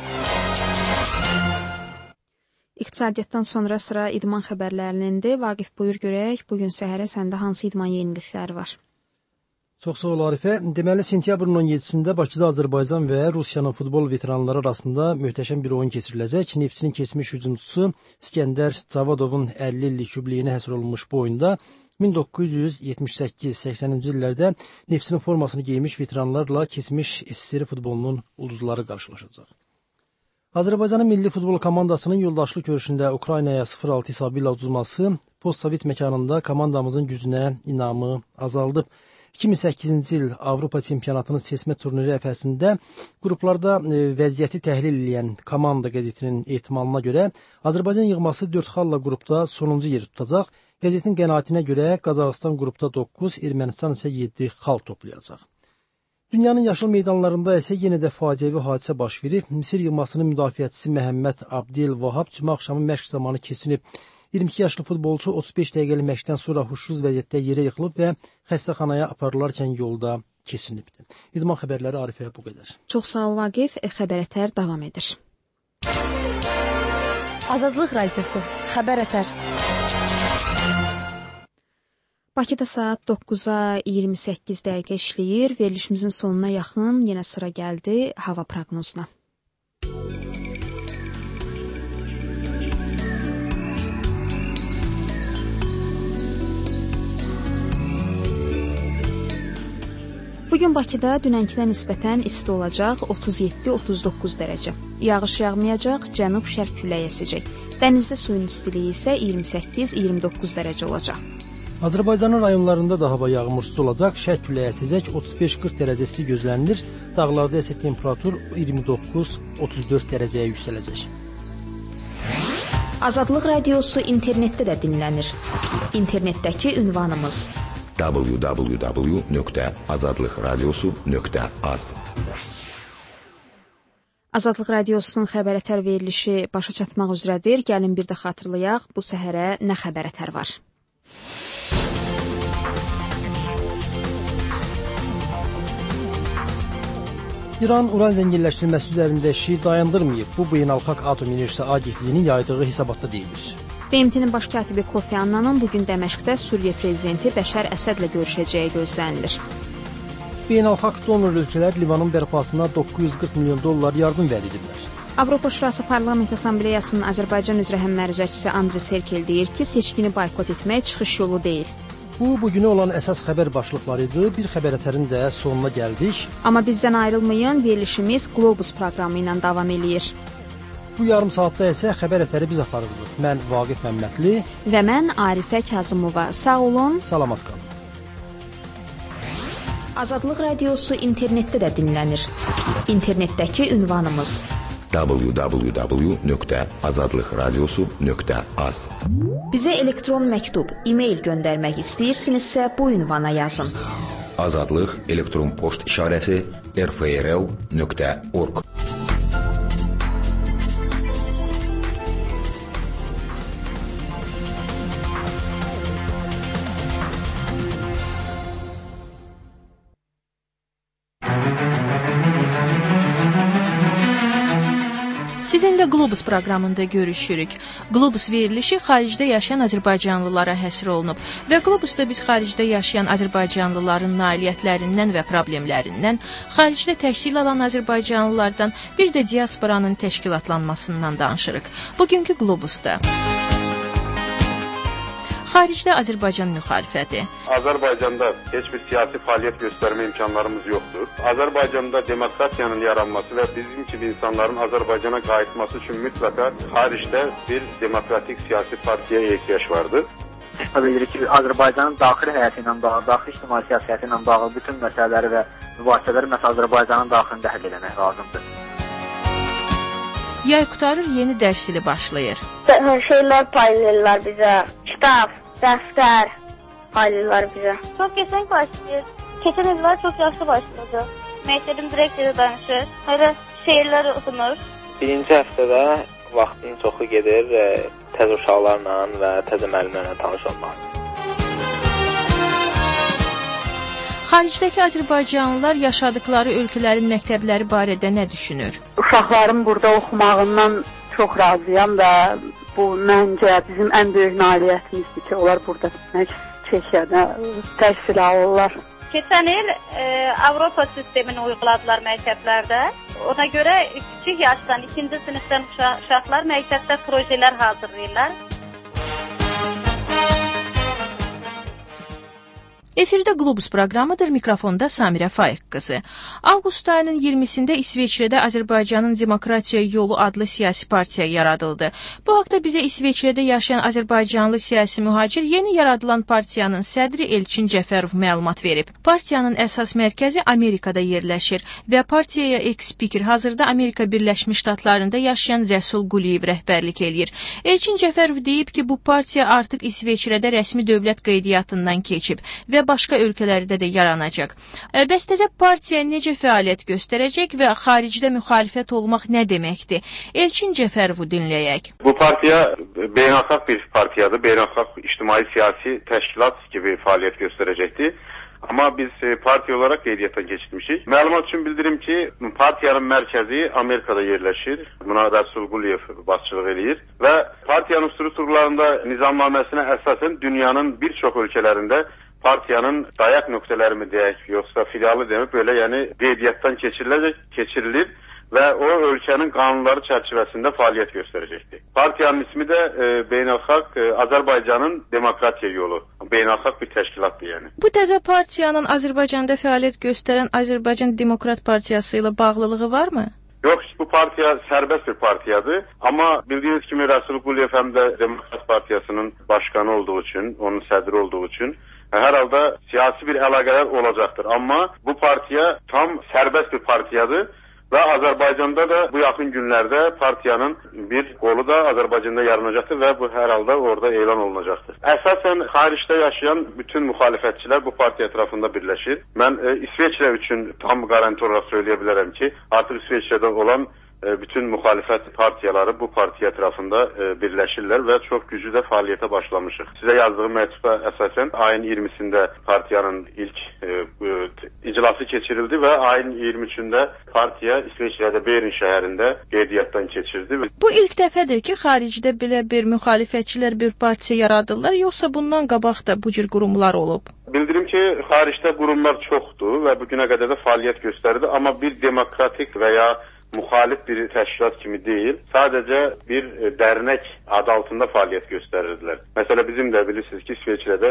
İqtisadiyyatdan sonra sıra idman xəbərlərinindir. Vaqif, buyur görək, bugün səhərə səndə hansı idman yenilikləri var? Çox sağ ol Arifə. Deməli, sentyabrın on yeddisində Bakıda Azərbaycan və Rusiyanın futbol veteranları arasında möhtəşəm bir oyun keçiriləcək. Neftçinin keçmiş hücumçusu İskəndər Cavadovun əlli illik yubileyinə həsr olunmuş bu oyunda min doqquz yüz yetmiş səkkiz səksəninci illərdə Neftçinin formasını geymiş veteranlarla keçmiş S S R futbolunun ulduzları qarşılaşacaq. Azərbaycanın milli futbol komandasının yoldaşlıq görüşündə Ukraynaya sıfır altı hesabı ilə uduzması postsovet məkanında komandamızın gücünə inamı azaldıb. iki min səkkizinci il Avropa çempionatının seçmə turniri əfəsində qruplarda vəziyyəti təhlil edən Komanda qəzetinin ehtimalına görə Azərbaycan yığması dörd xalla qrupda sonuncu yeri tutacaq. Qəzetin qənaətinə görə Qazaxıstan qrupda doqquz, Ermənistan isə yeddi xal toplayacaq. Dünyanın yaşıl meydanlarında isə yenə də faciəvi hadisə baş verib. Misir yığmasının müdafiəçisi Məhəmməd Abdel Vahab cümə axşamı məşq zamanı keçinib. iyirmi iki yaşlı futbolçu otuz beş dəqiqəlik məşqdən sonra huşsuz vəziyyətdə yerə yıxılıb və xəstəxanaya aparılarkən yolda keçinibdi. İdman xəbərləri Arifə bu qədər. Çox sağ ol Vaqif, xəbər ətər davam edir. Azadlıq Radiosu. Xəbər ətər. Bakıda saat doqquza iyirmi səkkiz dəqiqə işləyir. Verilişimizin sonuna yaxın yenə sıra gəldi hava proqnozuna. Bugün Bakıda dünənkidən nisbətən isti olacaq, otuz yeddi otuz doqquz dərəcə. Yağış yağmayacaq, cənub-şərq küləyi əsəcək. Dənizdə suyun istiliyi isə iyirmi səkkiz iyirmi doqquz dərəcə olacaq. Azərbaycanın rayonlarında da hava yağmursuz olacaq, şərq küləyi əsəcək, otuz beş qırx dərəcə isti gözlənilir. Dağlarda isə temperatur iyirmi doqquz otuz dörd dərəcəyə yüksələcək. Azadlıq Radiosu internetdə də dinlənir. İnternetdəki ünvanımız w w w nöqtə azadlıq radiosu nöqtə az. Azadlıq Radiosunun xəbər ətər verilişi başa çatmaq üzrədir. Gəlin bir də xatırlayaq, bu səhərə nə xəbər ətər var? İran uran zənginləşdirilməsi üzərində işi dayandırmayıb. Bu, Beynəlxalq Atom Enerjisi Agentliyinin yaydığı hesabatda deyilir. B M T-nin baş katibi Kofi Annanın bugün Dəməşqdə Suriya prezidenti Bəşər Əsədlə görüşəcəyi gözlənilir. Beynəlxalq donor ölkələr Livanın bərpasına doqquz yüz qırx milyon dollar yardım vəd ediblər. Avropa Şurası Parlament Assambleyasının Azərbaycan üzrə həmməruzəçisi Andrey Serkel deyir ki, seçkini boykot etmək çıxış yolu deyil. Bu, bugünə olan əsas xəbər başlıqları idi. Bir xəbər ətərin də sonuna gəldik. Amma bizdən ayrılmayın, verilişimiz Globus proqramı ilə davam eləyir. Bu yarım saatda isə xəbər ətəri biz aparırıq. Mən Vaqif Məmmədli və mən Arifə Kazımova. Sağ olun, salamat qalın. Azadlıq Radiosu internetdə də dinlənir. İnternetdəki ünvanımız w w w nöqtə azadlıq radiosu nöqtə az. Bizə elektron məktub, e-mail göndərmək istəyirsinizsə bu ünvana yazın. Azadlıq elektron poçt işarəsi r f r l nöqtə org. Sizinlə Globus proqramında görüşürük. Globus verilişi xaricdə yaşayan azərbaycanlılara həsr olunub və Globusda biz xaricdə yaşayan azərbaycanlıların nailiyyətlərindən və problemlərindən, xaricdə təhsil alan azərbaycanlılardan, bir də diasporanın təşkilatlanmasından danışırıq. Bugünkü Globusda xaricdə Azərbaycan müxalifəti. Azərbaycanda heç bir siyasi fəaliyyət göstərmə imkanlarımız yoxdur. Azərbaycanda demokratiyanın yaranması və bizim kimi insanların Azərbaycana qayıtması üçün mütləqa xaricdə bir demokratik siyasi partiyaya ehtiyac vardır. Bilirik ki, Azərbaycanın daxili həyatı ilə bağlı, daxili ictimai siyasəti ilə bağlı bütün məsələləri və mübahisələri məhz Azərbaycanın daxilində həll etmək lazımdır. Yay qutarır, yeni dərs ili başlayır. Şeylər paylayırlar bizə, kitab, dəftər paylayırlar bizə. Çox keçən başlayır. Keçən illər çox yaxşı başladı. Məktəbin direktoru danışır, hələ şeirlər oxunur. Birinci həftədə vaxtın çoxu gedir təzə uşaqlarla və təzə müəllimlərlə tanış olmaq. Xaricdəki azərbaycanlılar yaşadıkları ölkələrin məktəbləri barədə nə düşünür? Uşaqların burada oxumağından çox razıyam və bu məncə bizim ən böyük nailiyyətimizdir ki, onlar burada Çexiyada təhsil alırlar. Keçən il e, Avropa sistemini uyguladılar məktəblərdə. Ona görə kiçik yaşdan, ikinci sinifdən uşaqlar məktəbdə projelər hazırlayırlar. Efirdə Globus proqramıdır, mikrofonda Samirə Faiq qızı. Avqust ayının iyirmisində İsveçrədə Azərbaycanın Demokratiya Yolu adlı siyasi partiya yaradıldı. Bu haqda bizə İsveçrədə yaşayan azərbaycanlı siyasi mühacir yeni yaradılan partiyanın sədri Elçin Cəfərov məlumat verib. Partiyanın əsas mərkəzi Amerikada yerləşir və partiyaya eks-spiker hazırda Amerika Birləşmiş Ştatlarında yaşayan Rəsul Quliyev rəhbərlik eləyir. Elçin Cəfərov deyib ki, bu partiya artıq İsveçrədə rəsmi dövlət qeydiyyatından keçib və başqa ölkələrdə də yaranacaq. Bəs təzə partiya necə fəaliyyət göstərəcək və xaricdə müxalifət olmaq nə deməkdir? Elçin Cəfərovu dinləyək. Bu partiya beynəlxalq bir partiyadır, beynəlxalq ictimai siyasi təşkilat kimi fəaliyyət göstərəcəkdir. Amma biz partiya olaraq qeydiyyatdan keçirmişik. Məlumat üçün bildirim ki, partiyanın mərkəzi Amerikada yerləşir. Buna Rəsul Quliyev başçılıq eləyir və partiyanın strukturlarında nizamnaməsinə əsasən dünyanın bir çox ölkələrində partiyanın dayaq nöqtələri mi deyək, yoxsa filialı demək, belə yəni qeydiyyatdan keçiriləcək, keçirilir və o ölkənin qanunları çərçivəsində fəaliyyət göstərəcəkdir. Partiyanın ismi də e, beynəlxalq e, Azərbaycanın Demokratiya Yolu, beynəlxalq bir təşkilatdır yəni. Bu təzə partiyanın Azərbaycanda fəaliyyət göstərən Azərbaycan Demokrat Partiyası ilə bağlılığı varmı? Yox, bu partiya sərbəst bir partiyadır. Amma bildiyiniz kimi Rəsul Quliyev həm də Demokrat Partiyasının başqanı olduğu üçün, onun sədri olduğu üçün hər halda siyasi bir əlaqələr olacaqdır. Amma bu partiya tam sərbəst bir partiyadır və Azərbaycanda da bu yaxın günlərdə partiyanın bir qolu da Azərbaycanda yaranacaqdır və bu hər halda orada elan olunacaqdır. Əsasən xaricdə yaşayan bütün müxalifətçilər bu partiya ətrafında birləşir. Mən e, İsveçrə üçün tam qaranti olaraq söyləyə bilərəm ki, artıq İsveçrədə olan bütün müxalifət partiyaları bu partiya ətrafında e, birləşirlər və çox güclü də fəaliyyətə başlamışıq. Sizə yazdığım məktubda əsasən ayın iyirmisində partiyanın ilk e, e, iclası keçirildi və ayın iyirmi üçündə partiya İsveçrədə Berin şəhərində qeydiyyatdan keçirdi. Bu ilk dəfədir ki, xaricdə belə bir müxalifətçilər bir partiya yaradırlar, yoxsa bundan qabaq da bu cür qurumlar olub? Bildirim ki, xaricdə qurumlar çoxdur və bugünə qədər də fəaliyyət göstərdi, amma bir demokratik və ya müxalif bir təşkilat kimi deyil, sadəcə bir dərnək adı altında fəaliyyət göstərirdilər. Məsələ bizim də bilirsiniz ki, İsveçrədə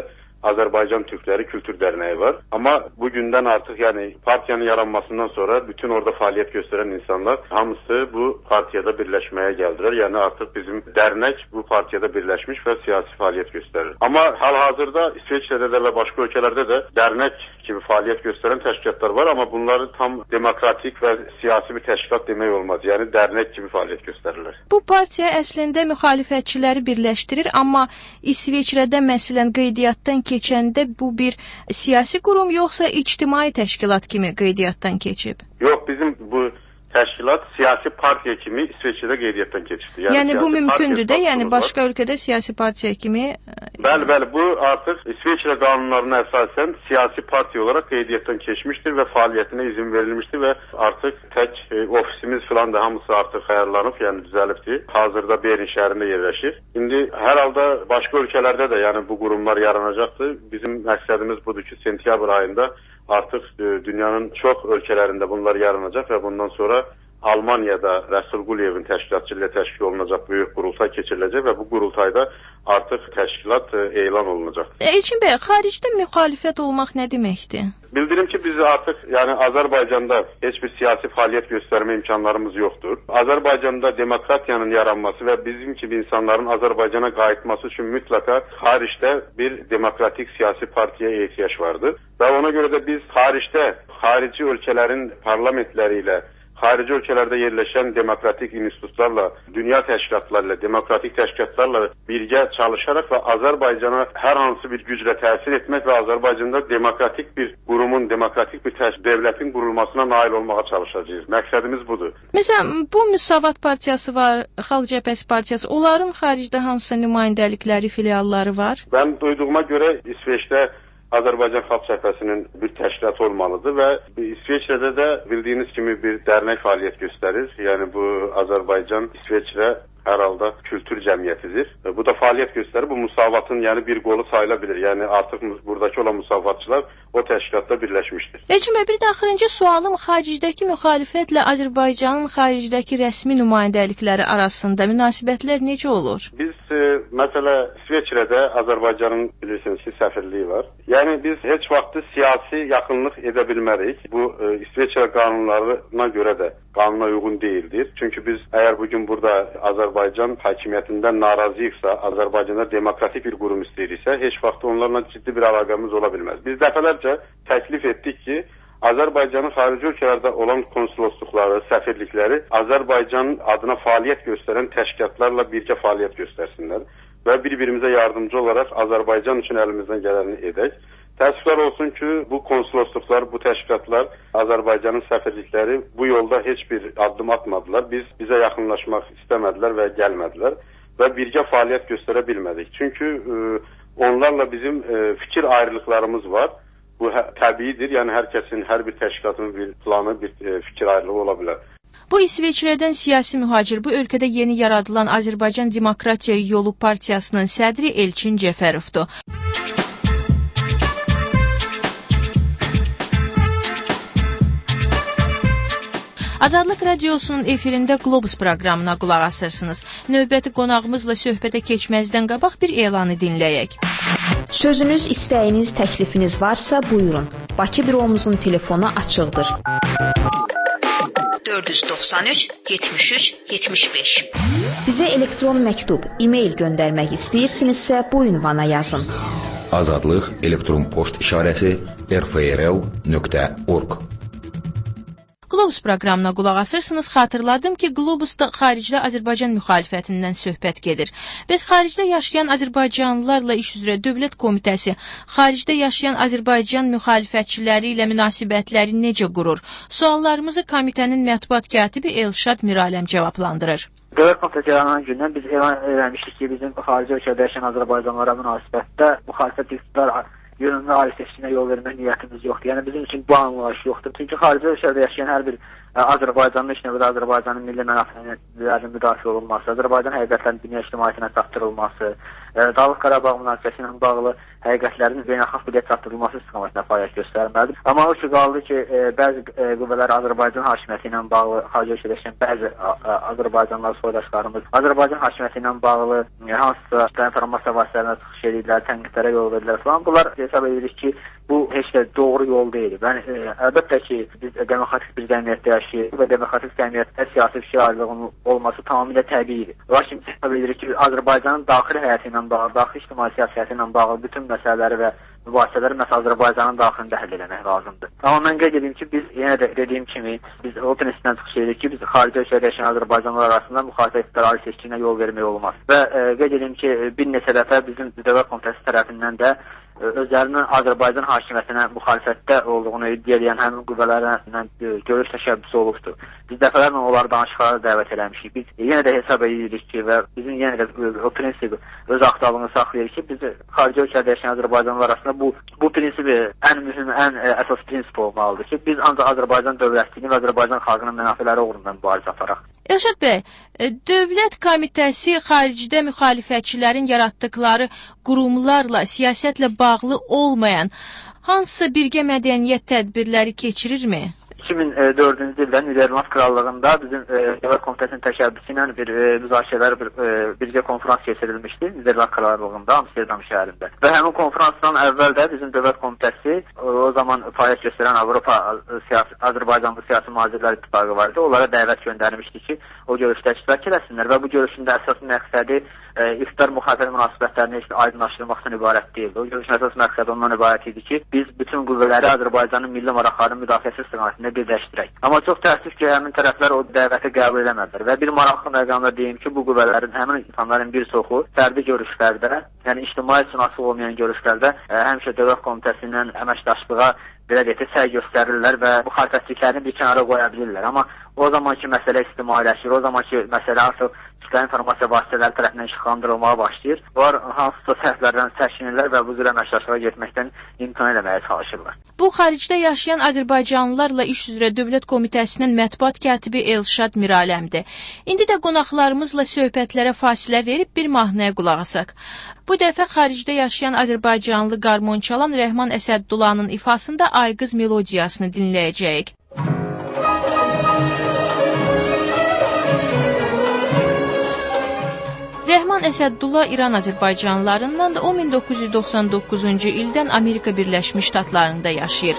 Azərbaycan Türkləri Kültür Dərnəyi var. Amma bugündən artıq yəni partiyanın yaranmasından sonra bütün orada fəaliyyət göstərən insanlar hamısı bu partiyada birləşməyə gəldilər. Yəni artıq bizim dərnək bu partiyada birləşmiş və siyasi fəaliyyət göstərir. Amma hal-hazırda İsveçrədə də və başqa ölkələrdə də dərnək kimi fəaliyyət göstərən təşkilatlar var, amma bunları tam demokratik və siyasi bir təşkilat demək olmaz. Yəni dərnək kimi fəaliyyət göstərirlər. Bu partiya əslində müxalifətçiləri birləşdirir, amma İsveçrədə məsələn qeydiyyatdan keçəndə bu bir siyasi qurum yoxsa ictimai təşkilat kimi qeydiyyatdan keçib? Yox, bizim bu təşkilat siyasi partiya kimi İsveçrədə qeydiyyatdan keçibdir. Yəni, yəni bu mümkündür də, yəni başqa ölkədə siyasi partiya kimi? Bəli, bəli, bu artıq İsveçrə qanunlarına əsasən siyasi partiya olaraq qeydiyyatdan keçmişdir və fəaliyyətinə izin verilmişdir və artıq tək e, ofisimiz filan da hamısı artıq xəyarlanıb, yəni düzəlibdir. Hazırda Berlin şəhərində yerləşir. İndi hər halda başqa ölkələrdə də yəni bu qurumlar yaranacaqdır. Bizim məqsədimiz budur ki, sentyabr ayında artıq e, dünyanın çox ölkələrində bunlar yaranacaq və bundan sonra Almaniyada Rəsul Quliyevin təşkilatçılığı ilə təşkil olunacaq böyük qurultay keçiriləcək və bu qurultayda artıq təşkilat e, elan olunacaq. Elçin bəy, xaricdə müxalifət olmaq nə deməkdir? Bildirim ki, biz artıq yəni Azərbaycanda heç bir siyasi fəaliyyət göstərmə imkanlarımız yoxdur. Azərbaycanda demokratiyanın yaranması və bizim kimi insanların Azərbaycana qayıtması üçün mütləqa xaricdə bir demokratik siyasi partiyaya ehtiyac vardır. Və ona görə də biz xaricdə, xarici ölkələrin parlamentləri ilə, xarici ölkələrdə yerləşən demokratik institutlarla, dünya təşkilatlarıyla, demokratik təşkilatlarla birgə çalışaraq və Azərbaycana hər hansı bir güclə təsir etmək və Azərbaycanda demokratik bir qurumun, demokratik bir dövlətin qurulmasına nail olmağa çalışacağız. Məqsədimiz budur. Məsələn, bu Müsavat partiyası var, Xalq Cəbhəsi partiyası, onların xaricdə hansı nümayəndəlikləri, filialları var? Mən duyduğuma görə İsveçdə Azərbaycan Xalq Cəbhəsinin bir təşkilatı olmalıdır və İsveçrədə də bildiyiniz kimi bir dərnək fəaliyyət göstərir. Yəni bu Azərbaycan, İsveçrə hər halda kültür cəmiyyətidir. Bu da fəaliyyət göstərir. Bu müsavatın yəni bir qolu sayıla bilir. Yəni artıq buradakı olan müsavatçılar o təşkilatda birləşmişdir. Elçin bəy, bir də axırıncı sualım xaricdəki müxalifətlə Azərbaycanın xaricdəki rəsmi nümayəndəlikləri arasında münasibətlər necə olur? Biz e, məsələ İsveçrədə Azərbaycanın bilirsiniz ki, səfirliyi var. Yəni biz heç vaxt siyasi yaxınlıq edə bilmərik. Bu e, İsveçrə qanunlarına görə də qanuna uyğun deyildir. Çünki biz əgər bugün burada Azərbaycan hakimiyyətindən narazıyıqsa, Azərbaycanda demokratik bir qurum istəyiriksə, heç vaxt onlarla ciddi bir əlaqəmiz ola bilməz. Biz dəfələrcə təklif etdik ki, Azərbaycanın xarici ölkələrdə olan konsulosluqları, səfirlikləri Azərbaycanın adına fəaliyyət göstərən təşkilatlarla birgə fəaliyyət göstərsinlər və bir-birimizə yardımcı olaraq Azərbaycan üçün əlimizdən gələni edək. Təəssüflər olsun ki, bu konsulosluqlar, bu təşkilatlar, Azərbaycanın səfirlikləri bu yolda heç bir addım atmadılar. Biz bizə yaxınlaşmaq istəmədilər və gəlmədilər və birgə fəaliyyət göstərə bilmədik. Çünki e, onlarla bizim e, fikir ayrılıqlarımız var. Bu hə, təbiidir. Yəni hər kəsin, hər bir təşkilatın bir planı, bir e, fikir ayrılığı ola bilər. Bu İsveçrədən siyasi mühacir, bu ölkədə yeni yaradılan Azərbaycan Demokratiya Yolu Partiyasının sədri Elçin Cəfərovdur. Azadlıq Radiosunun efirində Globus proqramına qulaq asırsınız. Növbəti qonağımızla söhbətə keçməzdən qabaq bir elanı dinləyək. Sözünüz, istəyiniz, təklifiniz varsa buyurun. Bakı büromuzun telefonu açıqdır. dörd yüz doxsan üç yetmiş üç yetmiş beş. Bizə elektron məktub, e-mail göndərmək istəyirsinizsə bu ünvana yazın. Azadlıq elektron poçt işarəsi r f r l nöqtə org. Globus proqramına qulaq asırsınız. Xatırladım ki, Globusda xaricdə Azərbaycan müxalifətindən söhbət gedir. Bəs xaricdə yaşayan Azərbaycanlılarla iş üzrə Dövlət Komitəsi xaricdə yaşayan Azərbaycan müxalifətçiləri ilə münasibətləri necə qurur? Suallarımızı komitənin mətbuat katibi Elşad Miraləm cavablandırır. Dövlət Komitəsi yaranan gündən biz elan eləmişdik ki, bizim xarici ölkədə yaşayan Azərbaycanlılara münasibətdə müxalifət iqtidar yönümlü ali seçkinə yol vermək niyyətimiz yoxdur. Yəni bizim üçün bu anlayış yoxdur. Çünki xarici ölkədə yaşayan hər bir Azərbaycanlı işinə və Azərbaycanın milli mənafelərinin müdafiə olunması, Azərbaycan həqiqətlərin dünya ictimaiyyətinə çatdırılması, Dağlıq Qarabağ münaqişəsi ilə bağlı həqiqətlərin beynəlxalq biliyə çatdırılması istiqamətində fəaliyyət göstərməlidir. Amma o ki qaldı ki, e, bəzi e, qüvvələr Azərbaycan hakimiyyəti ilə bağlı xarici ölkədə yaşayan bəzi Azərbaycanlılar soydaşlarımız Azərbaycan hakimiyyəti ilə bağlı e, hansısa informasiya vasitələrinə çıxış edirlər, tənqidlərə yol verirlər falan. Bunlar hesab edirik ki, bu heç də doğru yol deyil. Yəni e, əlbəttə ki, biz demokratik bir cəmiyyətdə yaşayırıq və demokratik cəmiyyətdə siyasi fikir ayrılığının olması tamamilə təbiidir. Lakin hesab edirik ki, Azərbaycanın daxili həyatı ilə bağlı, daxili ictimai siyasəti ilə bağlı bütün məsələləri və mübahisələri məhz Azərbaycanın daxilində həll etmək lazımdır. Amma mən qeyd edim ki, biz yenə də dediyim kimi, biz o prinsipdən çıxış edirik ki, biz xarici ölkədə yaşayan Azərbaycanlılar arasında müxalifət iqtidarı seçkinə yol vermək olmaz. Və e, qeyd edim ki, bir neçə dəfə bizim Dövlət Komitəsi tərəfindən də özlərinin Azərbaycan hakimiyyətinə müxalifətdə olduğunu iddia edən həmin qüvvələrlə görüş təşəbbüsü olubdur. Biz dəfələrlə onları danışıqlara dəvət eləmişik. Biz yenə də hesab edirik ki, və bizim yenə də o prinsip öz axtarlığını saxlayır ki, biz xarici ölkədə yaşayan Azərbaycanlılar arasında bu bu prinsipi ən mühüm, ən ə, əsas prinsip olmalıdır ki, biz ancaq Azərbaycan dövlətliyini və Azərbaycan xalqının mənafeləri uğrunda mübarizə aparaq. Elşad bəy, Dövlət Komitəsi xaricdə müxalifətçilərin yaratdıqları qurumlarla, siyasətlə bağlı olmayan hansısa birgə mədəniyyət tədbirləri keçirirmi? iki min dördüncü ildə Niderland Krallığında bizim e, Dövlət Komitəsinin təşəbbüsü ilə bir e, müzakirələr, bir e, birgə konfrans keçirilmişdi Niderland Krallığında, Amsterdam şəhərində. Və həmin konfransdan əvvəl də bizim Dövlət Komitəsi o, o zaman fəaliyyət göstərən Avropa siyasi, Azərbaycanlı Siyasi Mühacirlər İttifaqı vardı. Onlara dəvət göndərmişdi ki, o görüşdə iştirak etsinlər və bu görüşün də əsas məqsədi e, iqtidar müxalifət münasibətlərini işte aydınlaşdırmaqdan ibarət deyildi. O görüşün əsas məqsədi ondan ibarət idi ki, biz bütün qüvvələri Azərbaycanın milli maraqlarının müdafiəsi istiqamətində birləşdirək. Amma çox təəssüf ki, həmin tərəflər o dəvəti qəbul eləmədilər və bir maraqlı məqamda deyim ki, bu qüvvələrin, həmin insanların bir çoxu fərdi görüşlərdə, yəni ictimai üçün asılı olmayan görüşlərdə ə, həmişə Dövlət Komitəsindən əməkdaşlığa belə deyək, səy göstərirlər və bu xalifətçiliklərini bir kənara qoya bilirlər. Amma o zamanki məsələ ictimailəşir, o zamanki məsələ artıq kütləvi informasiya vasitələri tərəfindən işıqlandırılmağa başlayır. Onlar hansısa səhvlərdən çəkinirlər və bu cür əməkdaşlığa getməkdən imkan eləməyə çalışırlar. Bu, xaricdə yaşayan Azərbaycanlılarla iş üzrə Dövlət Komitəsinin mətbuat katibi Elşad Miraləmdir. İndi də qonaqlarımızla söhbətlərə fasilə verib bir mahnıya qulaq asaq. Bu dəfə xaricdə yaşayan Azərbaycanlı qarmon çalan Rəhman Əsəddullahın ifasında Ayqız melodiyasını dinləyəcəyik. Rəhman Əsəddullah İran Azərbaycanlılarından da o min doqquz yüz doxsan doqquzuncu ildən Amerika Birləşmiş Ştatlarında yaşayır.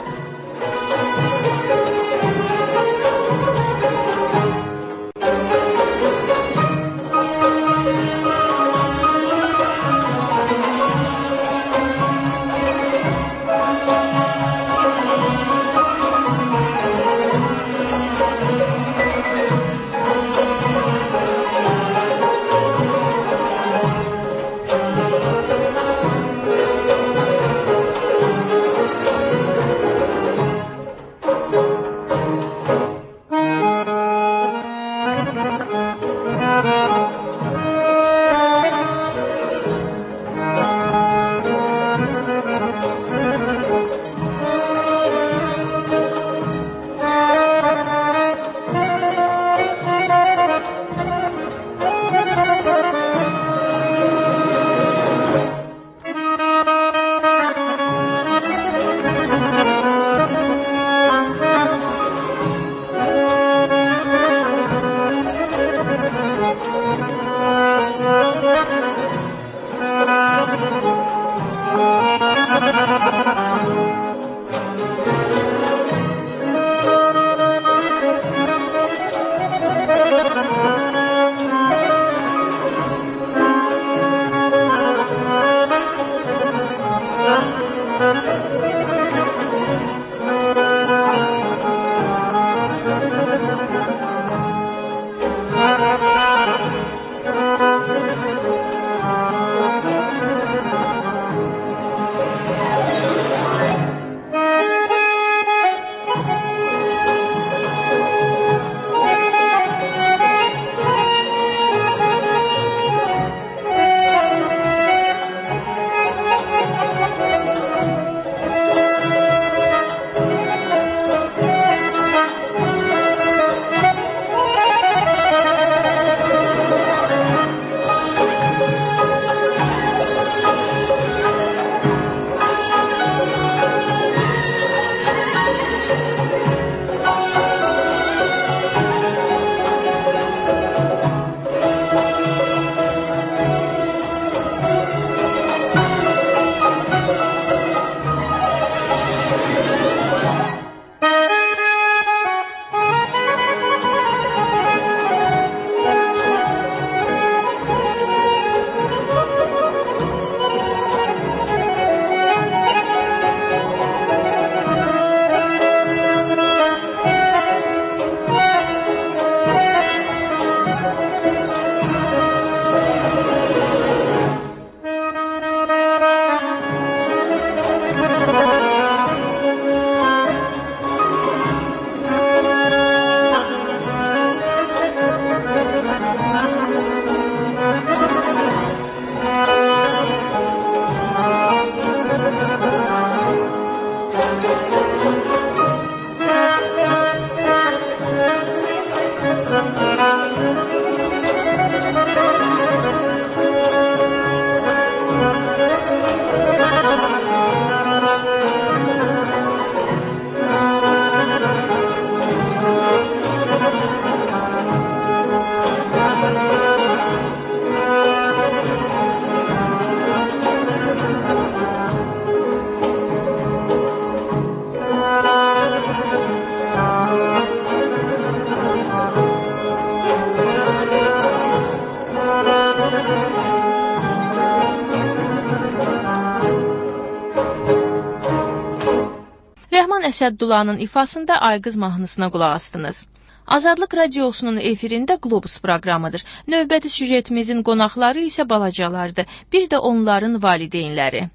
Turan Əsəddullahın ifasında Ayqız mahnısına qulaq astınız. Azadlıq radiosunun efirində Globus proqramıdır. Növbəti süjetimizin qonaqları isə balacalardır. Bir də onların valideynləri.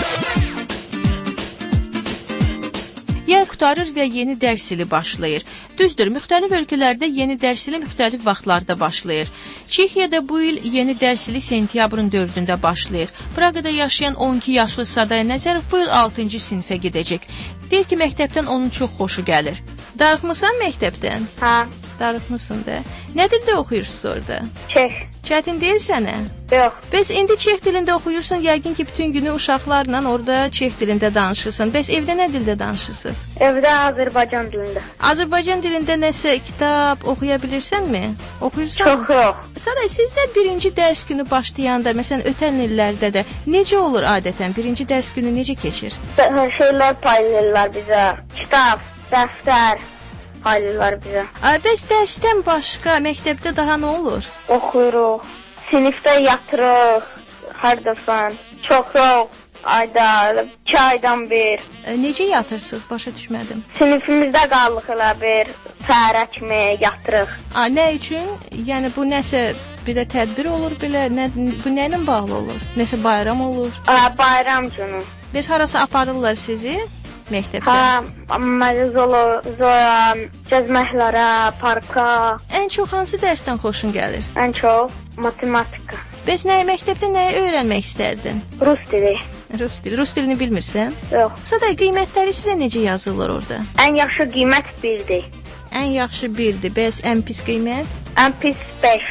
Yay qutarır və yeni dərs ili başlayır. Düzdür, müxtəlif ölkələrdə yeni dərs ili müxtəlif vaxtlarda başlayır. Çexiyada bu il yeni dərs ili sentyabrın dördündə başlayır. Praqada yaşayan on iki yaşlı Saday Nəzərov bu il altıncı sinifə gedəcək. Deyir ki, məktəbdən onun çox xoşu gəlir. Darıxmısan məktəbdən? Hə. Darıxmısan da. Nə dildə oxuyursunuz orada? Çex. Çətin deyil sənə? Yox. Bəs indi Çex dilində oxuyursan, yəqin ki, bütün günü uşaqlarla orada Çex dilində danışırsan. Bəs evdə nə dildə danışırsınız? Evdə Azərbaycan dilində. Azərbaycan dilində nəsə kitab oxuya bilirsənmi? Oxuyursan? Çox yox. Saday, sizdə birinci dərs günü başlayanda, məsələn, ötən illərdə də necə olur adətən? Birinci dərs günü necə keçir? Şeylər paylayırlar bizə. Kitab, dəftər paylayırlar bizə. Ay, bəs dərsdən başqa məktəbdə daha nə olur? Oxuyuruq. Sinifdə yatırıq. Hər dəfən. Çox yox. Ayda, iki aydan bir. E, necə yatırsınız? Başa düşmədim. Sinifimizdə qalıq elə bir səhərə kimi yatırıq. A, nə üçün? Yəni bu nəsə bir də tədbir olur belə, nə, bu nə ilə bağlı olur? Nəsə bayram olur? A, bayram günü. Biz harasa aparırlar sizi məktəbdə? Hə, məliz olur, zoya, gəzməklərə, parka. Ən çox hansı dərsdən xoşun gəlir? Ən çox matematika. Bəs nəyə məktəbdə nəyi öyrənmək istərdin? Rus dili. Rus dili. Rus dilini bilmirsən? Yox. Saday, qiymətləri sizə necə yazılır orada? Ən yaxşı qiymət birdir. Ən yaxşı birdir. Bəs ən pis qiymət? Ən pis beş.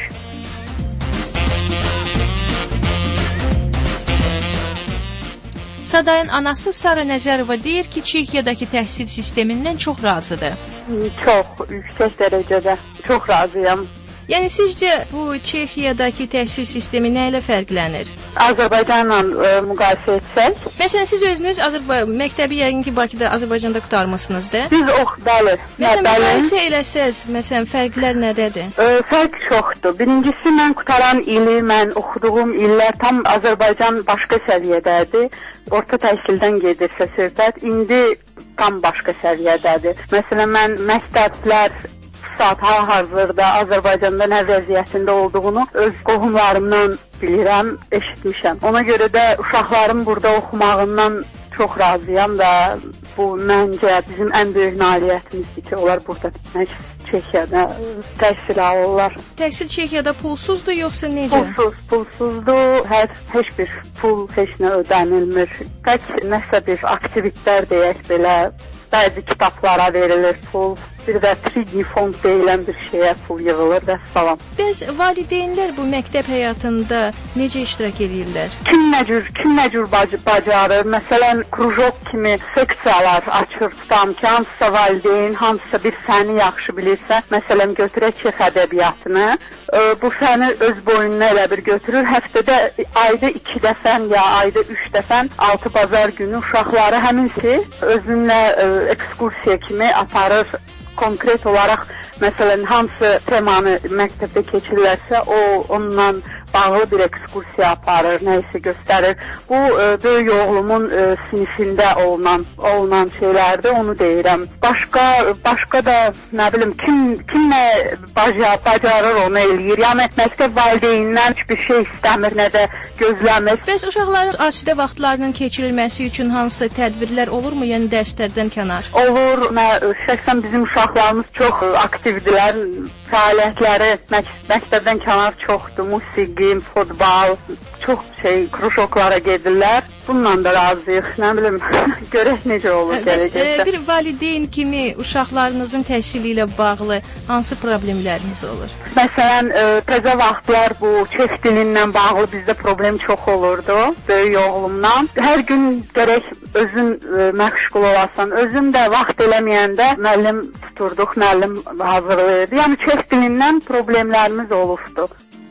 Sadayın anası Sara Nəzərova deyir ki, Çexiyadakı təhsil sistemindən çox razıdır. Çox, yüksək dərəcədə. Çox razıyam. Yəni sizcə bu Çexiyadakı təhsil sistemi nə ilə fərqlənir? Azərbaycanla e, müqayisə etsək. Məsələn, siz özünüz Azərbaycan məktəbi yəqin ki, Bakıda, Azərbaycanda qurtarmısınız da? Biz ox, bəli. Məsələn, müqayisə eləsəz, məsələn, fərqlər nədədir? E, fərq çoxdur. Birincisi, mən qutaran ili, mən oxuduğum illər tam Azərbaycan başqa səviyyədədir. Orta təhsildən gedirsə söhbət, indi tam başqa səviyyədədir. Məsələn, mən məktəblər saat hal-hazırda Azərbaycanda nə vəziyyətində olduğunu öz qohumlarımdan bilirəm, eşitmişəm. Ona görə də uşaqlarım burada oxumağından çox razıyam və bu məncə bizim ən böyük nailiyyətimizdir ki, onlar burada Çexiyada təhsil alırlar. Təhsil Çexiyada pulsuzdur yoxsa necə? Pulsuz, pulsuzdur. Hər, heç bir pul heç nə ödənilmir. Tək nəsə bir aktivitlər deyək belə, bəzi kitablara verilir pul. Bir də trigni fond deyilən bir şeyə pul yığılır və salam. Bəs valideynlər bu məktəb həyatında necə iştirak edirlər? Kim nə cür, kim nə cür bac bacarır? Məsələn, krujok kimi seksiyalar açır tutam ki, hansısa valideyn, hansısa bir fəni yaxşı bilirsə, məsələn, götürək Çex ədəbiyyatını, e, bu fəni öz boynuna elə bir götürür, həftədə ayda iki dəfən ya ayda üç dəfən altı bazar günü uşaqları həminsi özünlə e, ekskursiya kimi aparır. Konkret olaraq, məsələn, hansı temanı məktəbdə keçirirlərsə, o onunla bağlı bir ekskursiya aparır, nəysə göstərir. Bu e, böyük oğlumun e, sinifində olunan olunan şeylərdir, onu deyirəm. Başqa başqa da nə bilim kim kim nə bacar, bacarır onu eləyir. Yəni məktəb valideynindən heç bir şey istəmir, nə də gözləmir. Bəs uşaqların asudə vaxtlarının keçirilməsi üçün hansı tədbirlər olurmu, yəni dərslərdən kənar? Olur. Nə şəxsən bizim uşaqlarımız çox aktivdirlər. Fəaliyyətləri mək məktəbdən kənar çoxdur. Musiqi, futbol, çox şey, krujoklara gedirlər. Bununla da razıyıq. Nə bilim, görək necə olur gələcəkdə. Bəs bir valideyn kimi uşaqlarınızın təhsili ilə bağlı hansı problemləriniz olur? Məsələn, ə, təzə vaxtlar bu Çex dilindən bağlı bizdə problem çox olurdu, böyük oğlumla. Hər gün gərək özün ə, məşğul olasan, özün də vaxt eləməyəndə müəllim tuturduq, müəllim hazırlayırdı. Yəni Çex dilindən problemlərimiz olubdu.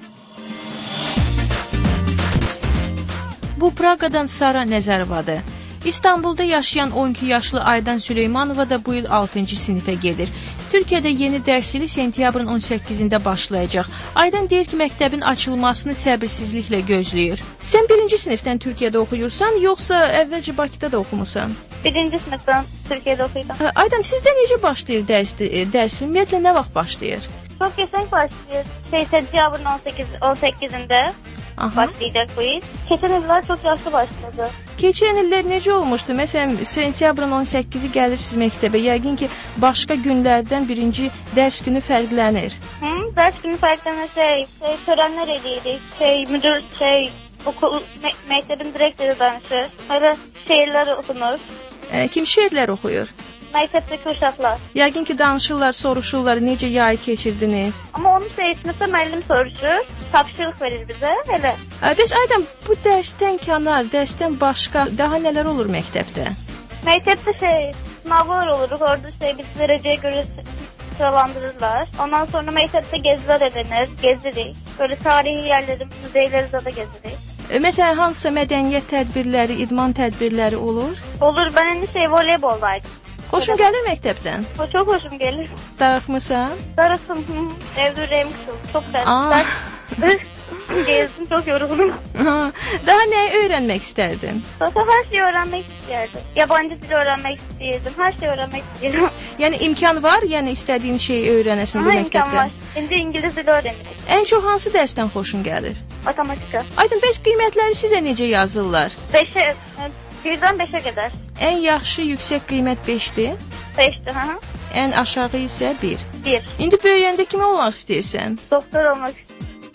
Bu Praqadan Sara Nəzərovadır. İstanbulda yaşayan on iki yaşlı Aydan Süleymanova da bu il altıncı sinifə gedir. Türkiyədə yeni dərs ili sentyabrın on səkkizində başlayacaq. Aydan deyir ki, məktəbin açılmasını səbirsizliklə gözləyir. Sən birinci sinifdən Türkiyədə oxuyursan, yoxsa əvvəlcə Bakıda da oxumusan? Birinci sınıfdan Türkiye'de okuyordum. Aydan, sizdə necə başlayır dərs, dərs ümumiyyətlə nə vaxt başlayır? Çok geçen başlıyor. Şey, sentyabrın on sekizi'nde başlayacak bu iş. Geçen yıllar çok yaşlı başladı. Keçən illər necə olmuşdu? Məsələn, sentyabrın on səkkizi gəlirsiniz məktəbə. Yəqin ki, başqa günlərdən birinci dərs günü fərqlənir. Hı, dərs günü fərqlənir. Şey, şey törenler ediyordu. Şey, müdür, şey, okul, me mektebin direktörü danışır. Öyle şiirler okunur. E, kim şiirlər oxuyur? Məktəbdəki uşaqlar. Yəqin ki, danışırlar, soruşurlar, necə yay keçirdiniz? Amma onun şey, sınıfda müəllim soruşur, tapşırıq verir bizə, elə. Bəs Aydan, bu dərsdən kənar, dərsdən başqa daha nələr olur məktəbdə? Məktəbdə şey, sınavlar olur, orada şey, biz dərəcəyə görə sıralandırırlar. Ondan sonra məktəbdə gezilər edilir, gezirik. Böyle tarihi yerleri, müzeyleri de gezirik. E, Məsələn, hansısa mədəniyyət tədbirləri, idman tədbirləri olur? Olur, ben indi şey, voleyboldaydım. Xoşun gəlir məktəbdən? O çok hoşum gelir. Darıxmısan? Darıxım. Evde ürəyim kısıldı. Çok ders. Gezdim, çok yoruldum. Daha nəyi öyrənmək istərdin? Zaten her şeyi öğrenmek isterdim. Yabancı dil öğrenmek istedim. Her şeyi öğrenmek istedim. Yəni imkan var, yəni istədiyin şeyi öyrənəsin bu məktəbdə? İmkan var. İndi İngiliz dili öğrenirik. Ən çox hansı dərsdən xoşun gəlir? Matematika. Aydın, bəs qiymətləri sizə necə yazırlar? Beşe, birden beşe kadar. Ən yaxşı yüksək qiymət beşdir? Beşdir, hı. Ən aşağı isə bir. Bir. İndi böyüyəndə kim olmaq istəyirsən? Doktor olmak istiyorum.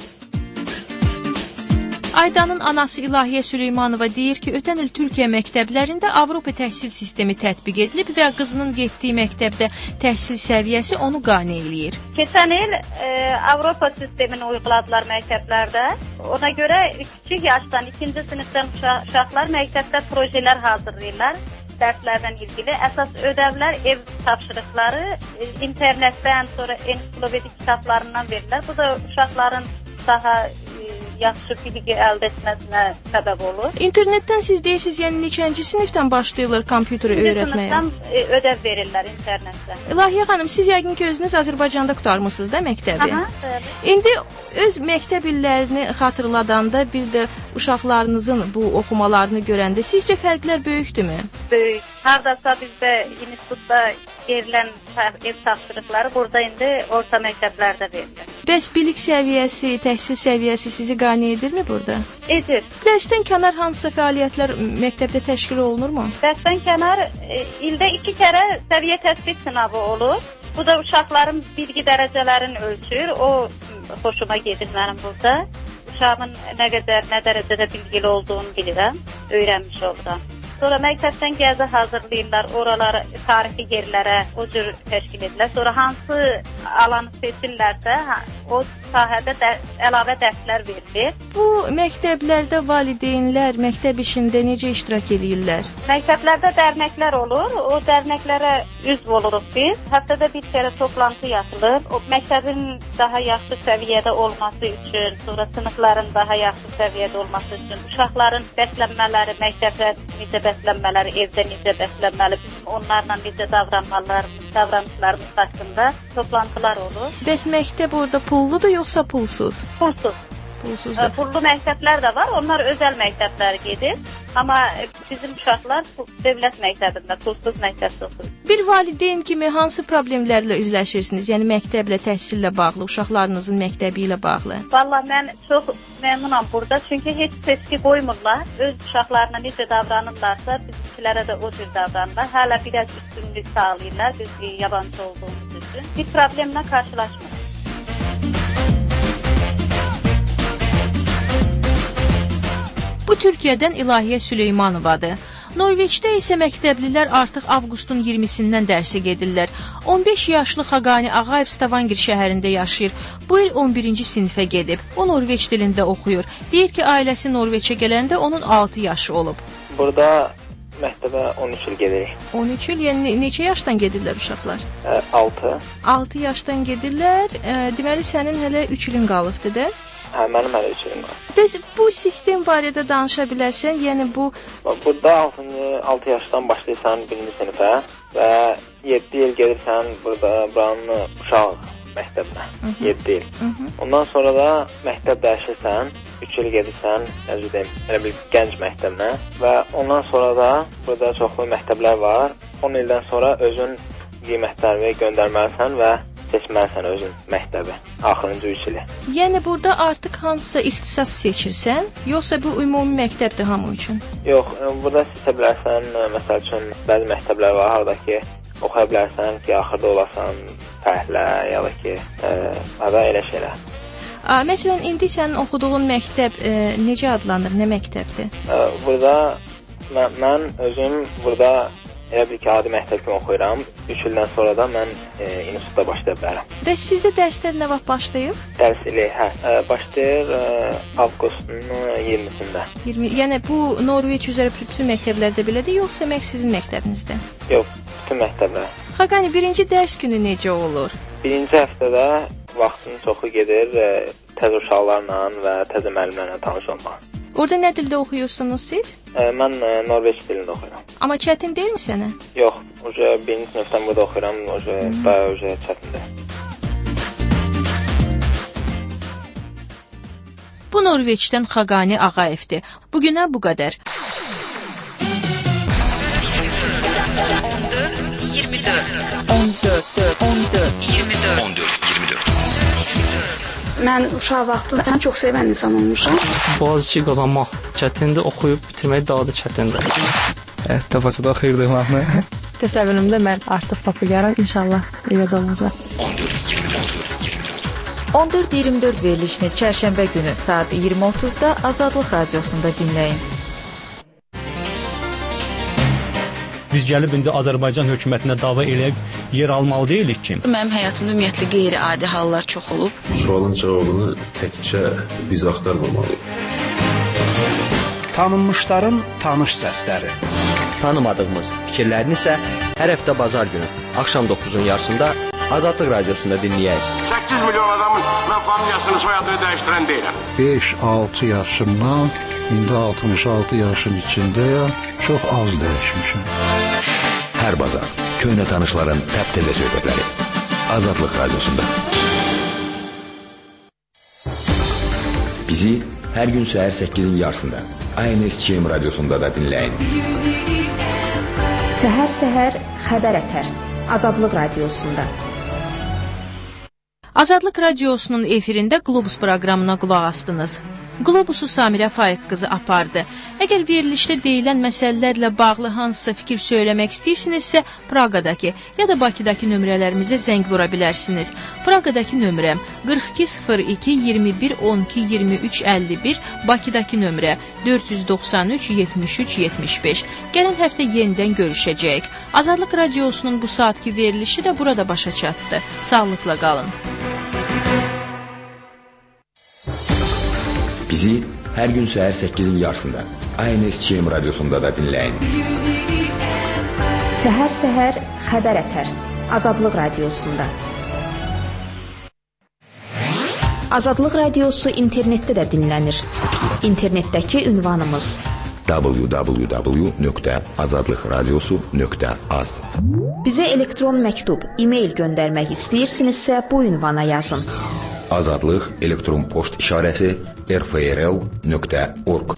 Aydanın anası İlahiyə Süleymanova deyir ki, ötən il Türkiyə məktəblərində Avropa təhsil sistemi tətbiq edilib və qızının getdiyi məktəbdə təhsil səviyyəsi onu qane eləyir. Keçən il e, Avropa sistemini uyguladılar məktəblərdə. Ona görə küçük yaşdan, ikinci sinifdən uşaqlar məktəbdə projelər hazırlayırlar. Dərslərdən ilgili əsas ödəvlər, ev tapşırıqları e, internetdən, sonra ensiklopedik kitablarından verirlər. Bu da uşaqların daha yaxşı bilgi əldə etməsinə səbəb olur. İnternetdən siz deyirsiniz, yəni neçənci sinifdən başlayırlar kompüteri öyrətməyə? Sinifdən ödəv verirlər internetdən. İlahiyə xanım, siz yəqin ki, özünüz Azərbaycanda qurtarmısınız da məktəbi? Aha, evet. İndi öz məktəb illərini xatırladanda, bir də uşaqlarınızın bu oxumalarını görəndə sizcə fərqlər böyükdürmü? Böyük. Hardasa bizdə institutda verilən ev tapşırıqları burada indi orta məktəblərdə verilir. Bəs bilik səviyyəsi, təhsil səviyyəsi sizi qane edirmi burada? Edir. Dərsdən kənar hansısa fəaliyyətlər məktəbdə təşkil olunurmu? Dərsdən kənar e, ildə iki kərə səviyyə təsbit sınavı olur. Bu da uşaqların bilgi dərəcələrini ölçür. O hoşuma gedir mənim burada. Uşağımın nə qədər, nə dərəcədə bilgili olduğunu bilirəm, öyrənmiş oluram. Sonra məktəbdən gəzə hazırlayırlar, oraları, tarixi yerlərə o cür təşkil edirlər. Sonra hansı alanı seçirlərsə, o sahədə də, əlavə dərslər verilir. Bu məktəblərdə valideynlər məktəb işində necə iştirak edirlər? Məktəblərdə dərnəklər olur, o dərnəklərə üzv oluruq biz. Həftədə bir kərə toplantı yapılır. O məktəbin daha yaxşı səviyyədə olması üçün, sonra sınıfların daha yaxşı səviyyədə olması üçün, uşaqların bəslənmələri, məktəbdə necə bəslənmələri, evdə necə bəslənməli, bizim onlarla necə davranmalarımız, davranışlarımız haqqında toplantılar olur. Bəs məktəb orada pulludur yoxsa pulsuz? Pulsuz. Pulsuzdur. Pullu məktəblər də var, onlar özəl məktəblər gedir. Amma bizim uşaqlar dövlət məktəbində, pulsuz məktəbdə oxuyur. Bir valideyn kimi hansı problemlərlə üzləşirsiniz? Yəni məktəblə, təhsillə bağlı, uşaqlarınızın məktəbi ilə bağlı? Vallahi mən çox məmnunam burada, çünki heç seçki qoymurlar. Öz uşaqlarına necə davranırlarsa, bizimkilərə də o cür davranırlar. Hələ biraz üstünlük sağlayırlar, biz yabancı olduğumuz üçün. Bir problemlə qarşılaşmırıq. Bu Türkiyədən İlahiyə Süleymanovadır. Norveçdə isə məktəblilər artıq avqustun iyirmisindən dərsə gedirlər. on beş yaşlı Xaqani Ağayev Stavanger şəhərində yaşayır. Bu il on birinci sinifə gedib. O Norveç dilində oxuyur. Deyir ki, ailəsi Norveçə gələndə onun altı yaşı olub. Burada məktəbə on üç il gedirik. on üç il, yəni neçə yaşdan gedirlər uşaqlar? altı. altı yaşdan gedirlər. E, deməli sənin hələ üç ilin qalıbdı da? Hə, mənim hələ üç ilim var. Bəs bu sistem barədə danışa bilərsən? Yəni bu... Burada altı yaşdan başlayırsan birinci sinifə və yeddi il gedirsən burada buranın uşaq məktəbinə. yeddi il. Hı -hı. Ondan sonra da məktəb dəyişirsən üç il gedirsən, necə deyim, elə bir gənc məktəbinə və ondan sonra da burada çoxlu məktəblər var. on ildən sonra özün qiymətlərini göndərməlisən və seçməlisən özün məktəbi, axırıncı üç ili. Yəni burada artıq hansısa ixtisas seçirsən, yoxsa bu ümumi məktəbdir hamı üçün? Yox, burada seçə bilərsən, məsəl üçün bəzi məktəblər var, harada ki, oxuya bilərsən ki, axırda olasan fəhlə, ya da ki, e, hələ elə şeylər. A, məsələn, indi sənin oxuduğun məktəb e, necə adlanır, nə məktəbdir? E, burada mən, mən özüm burada elə bir ki, adi məktəb kimi oxuyuram. üç ildən sonra da mən e, institutda başlaya bilərəm. Bəs sizdə dərslər nə vaxt başlayıb? Dərs ili, hə, e, başlayır e, avqustun iyirmisində. iyirmi, yəni bu Norveç üzrə bütün məktəblərdə belədir, yoxsa məhz sizin məktəbinizdə? Yox, bütün məktəblər. Xaqani, birinci dərs günü necə olur? Birinci həftədə vaxtın çoxu gedir e, təzə uşaqlarla və təzə müəllimlərlə tanış olmaq. Orada nə dildə oxuyursunuz siz? E, mən e, Norveç dilində oxuyuram. Amma çətin deyilmi sənə? Yox, uca birinci sinifdən burada oxuyuram, uca daha uca çətindir. Bu Norveçdən Xaqani Ağayevdir. Bugünə bu qədər. on dörd iyirmi dörd on dörd on dörd iyirmi dörd on dörd iyirmi dörd Mən uşaq vaxtından çox sevən insan olmuşam. Boğaziçi qazanmaq çətindir, oxuyub bitirmək daha da çətindir. Həyatda Bakıda xeyirdir mahnı. Təsəvvürümdə mən artıq populyarım, inşallah elə də olacaq. on dörd iyirmi dörd verilişini çərşənbə günü saat iyirmi otuzda Azadlıq Radiosunda dinləyin. Biz gəlib indi Azərbaycan hökumətinə dava eləyib yer almalı deyilik ki. Mənim həyatımda ümumiyyətlə qeyri-adi hallar çox olub. Sualın cavabını təkcə biz axtarmamalıyıq. Tanınmışların tanış səsləri. Tanımadığımız fikirlərini isə hər həftə bazar günü axşam doqquzun yarısında Azadlıq Radiosunda dinləyək. səkkiz milyon adamın mən familiyasını, soyadını dəyişdirən deyiləm. beş altı yaşımdan indi altmış altı yaşın içindəyəm. Çox az dəyişmişəm. Hər bazar köhnə tanışların təptəzə söhbətləri Azadlıq Radiosunda. Bizi hər gün səhər səkkizin yarısında I N S K M radiosunda da dinləyin. Səhər-səhər xəbər ətər Azadlıq Radiosunda. Azadlıq Radiosunun efirində Globus proqramına qulaq astınız. Globusu Samirə Faiq qızı apardı. Əgər verilişdə deyilən məsələlərlə bağlı hansısa fikir söyləmək istəyirsinizsə, Praqadakı ya da Bakıdakı nömrələrimizə zəng vura bilərsiniz. Praqadakı nömrəm qırx iki sıfır iki iyirmi bir on iki iyirmi üç əlli bir, Bakıdakı nömrə dörd yüz doxsan üç yetmiş üç yetmiş beş. Gələn həftə yenidən görüşəcəyik. Azadlıq Radiosunun bu saatki verilişi də burada başa çatdı. Sağlıqla qalın. Bizi hər gün səhər səkkizin yarısında I N S K M radiosunda da dinləyin. Səhər-səhər xəbər ətər Azadlıq Radiosunda. Azadlıq Radiosu internetdə də dinlənir. İnternetdəki ünvanımız w w w nöqtə azadlıq radiosu nöqtə az. Bizə elektron məktub, e-mail göndərmək istəyirsinizsə bu ünvana yazın. Azadlıq elektron poçt işarəsi r f r l nöqtə org.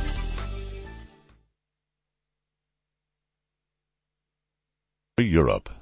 Europe.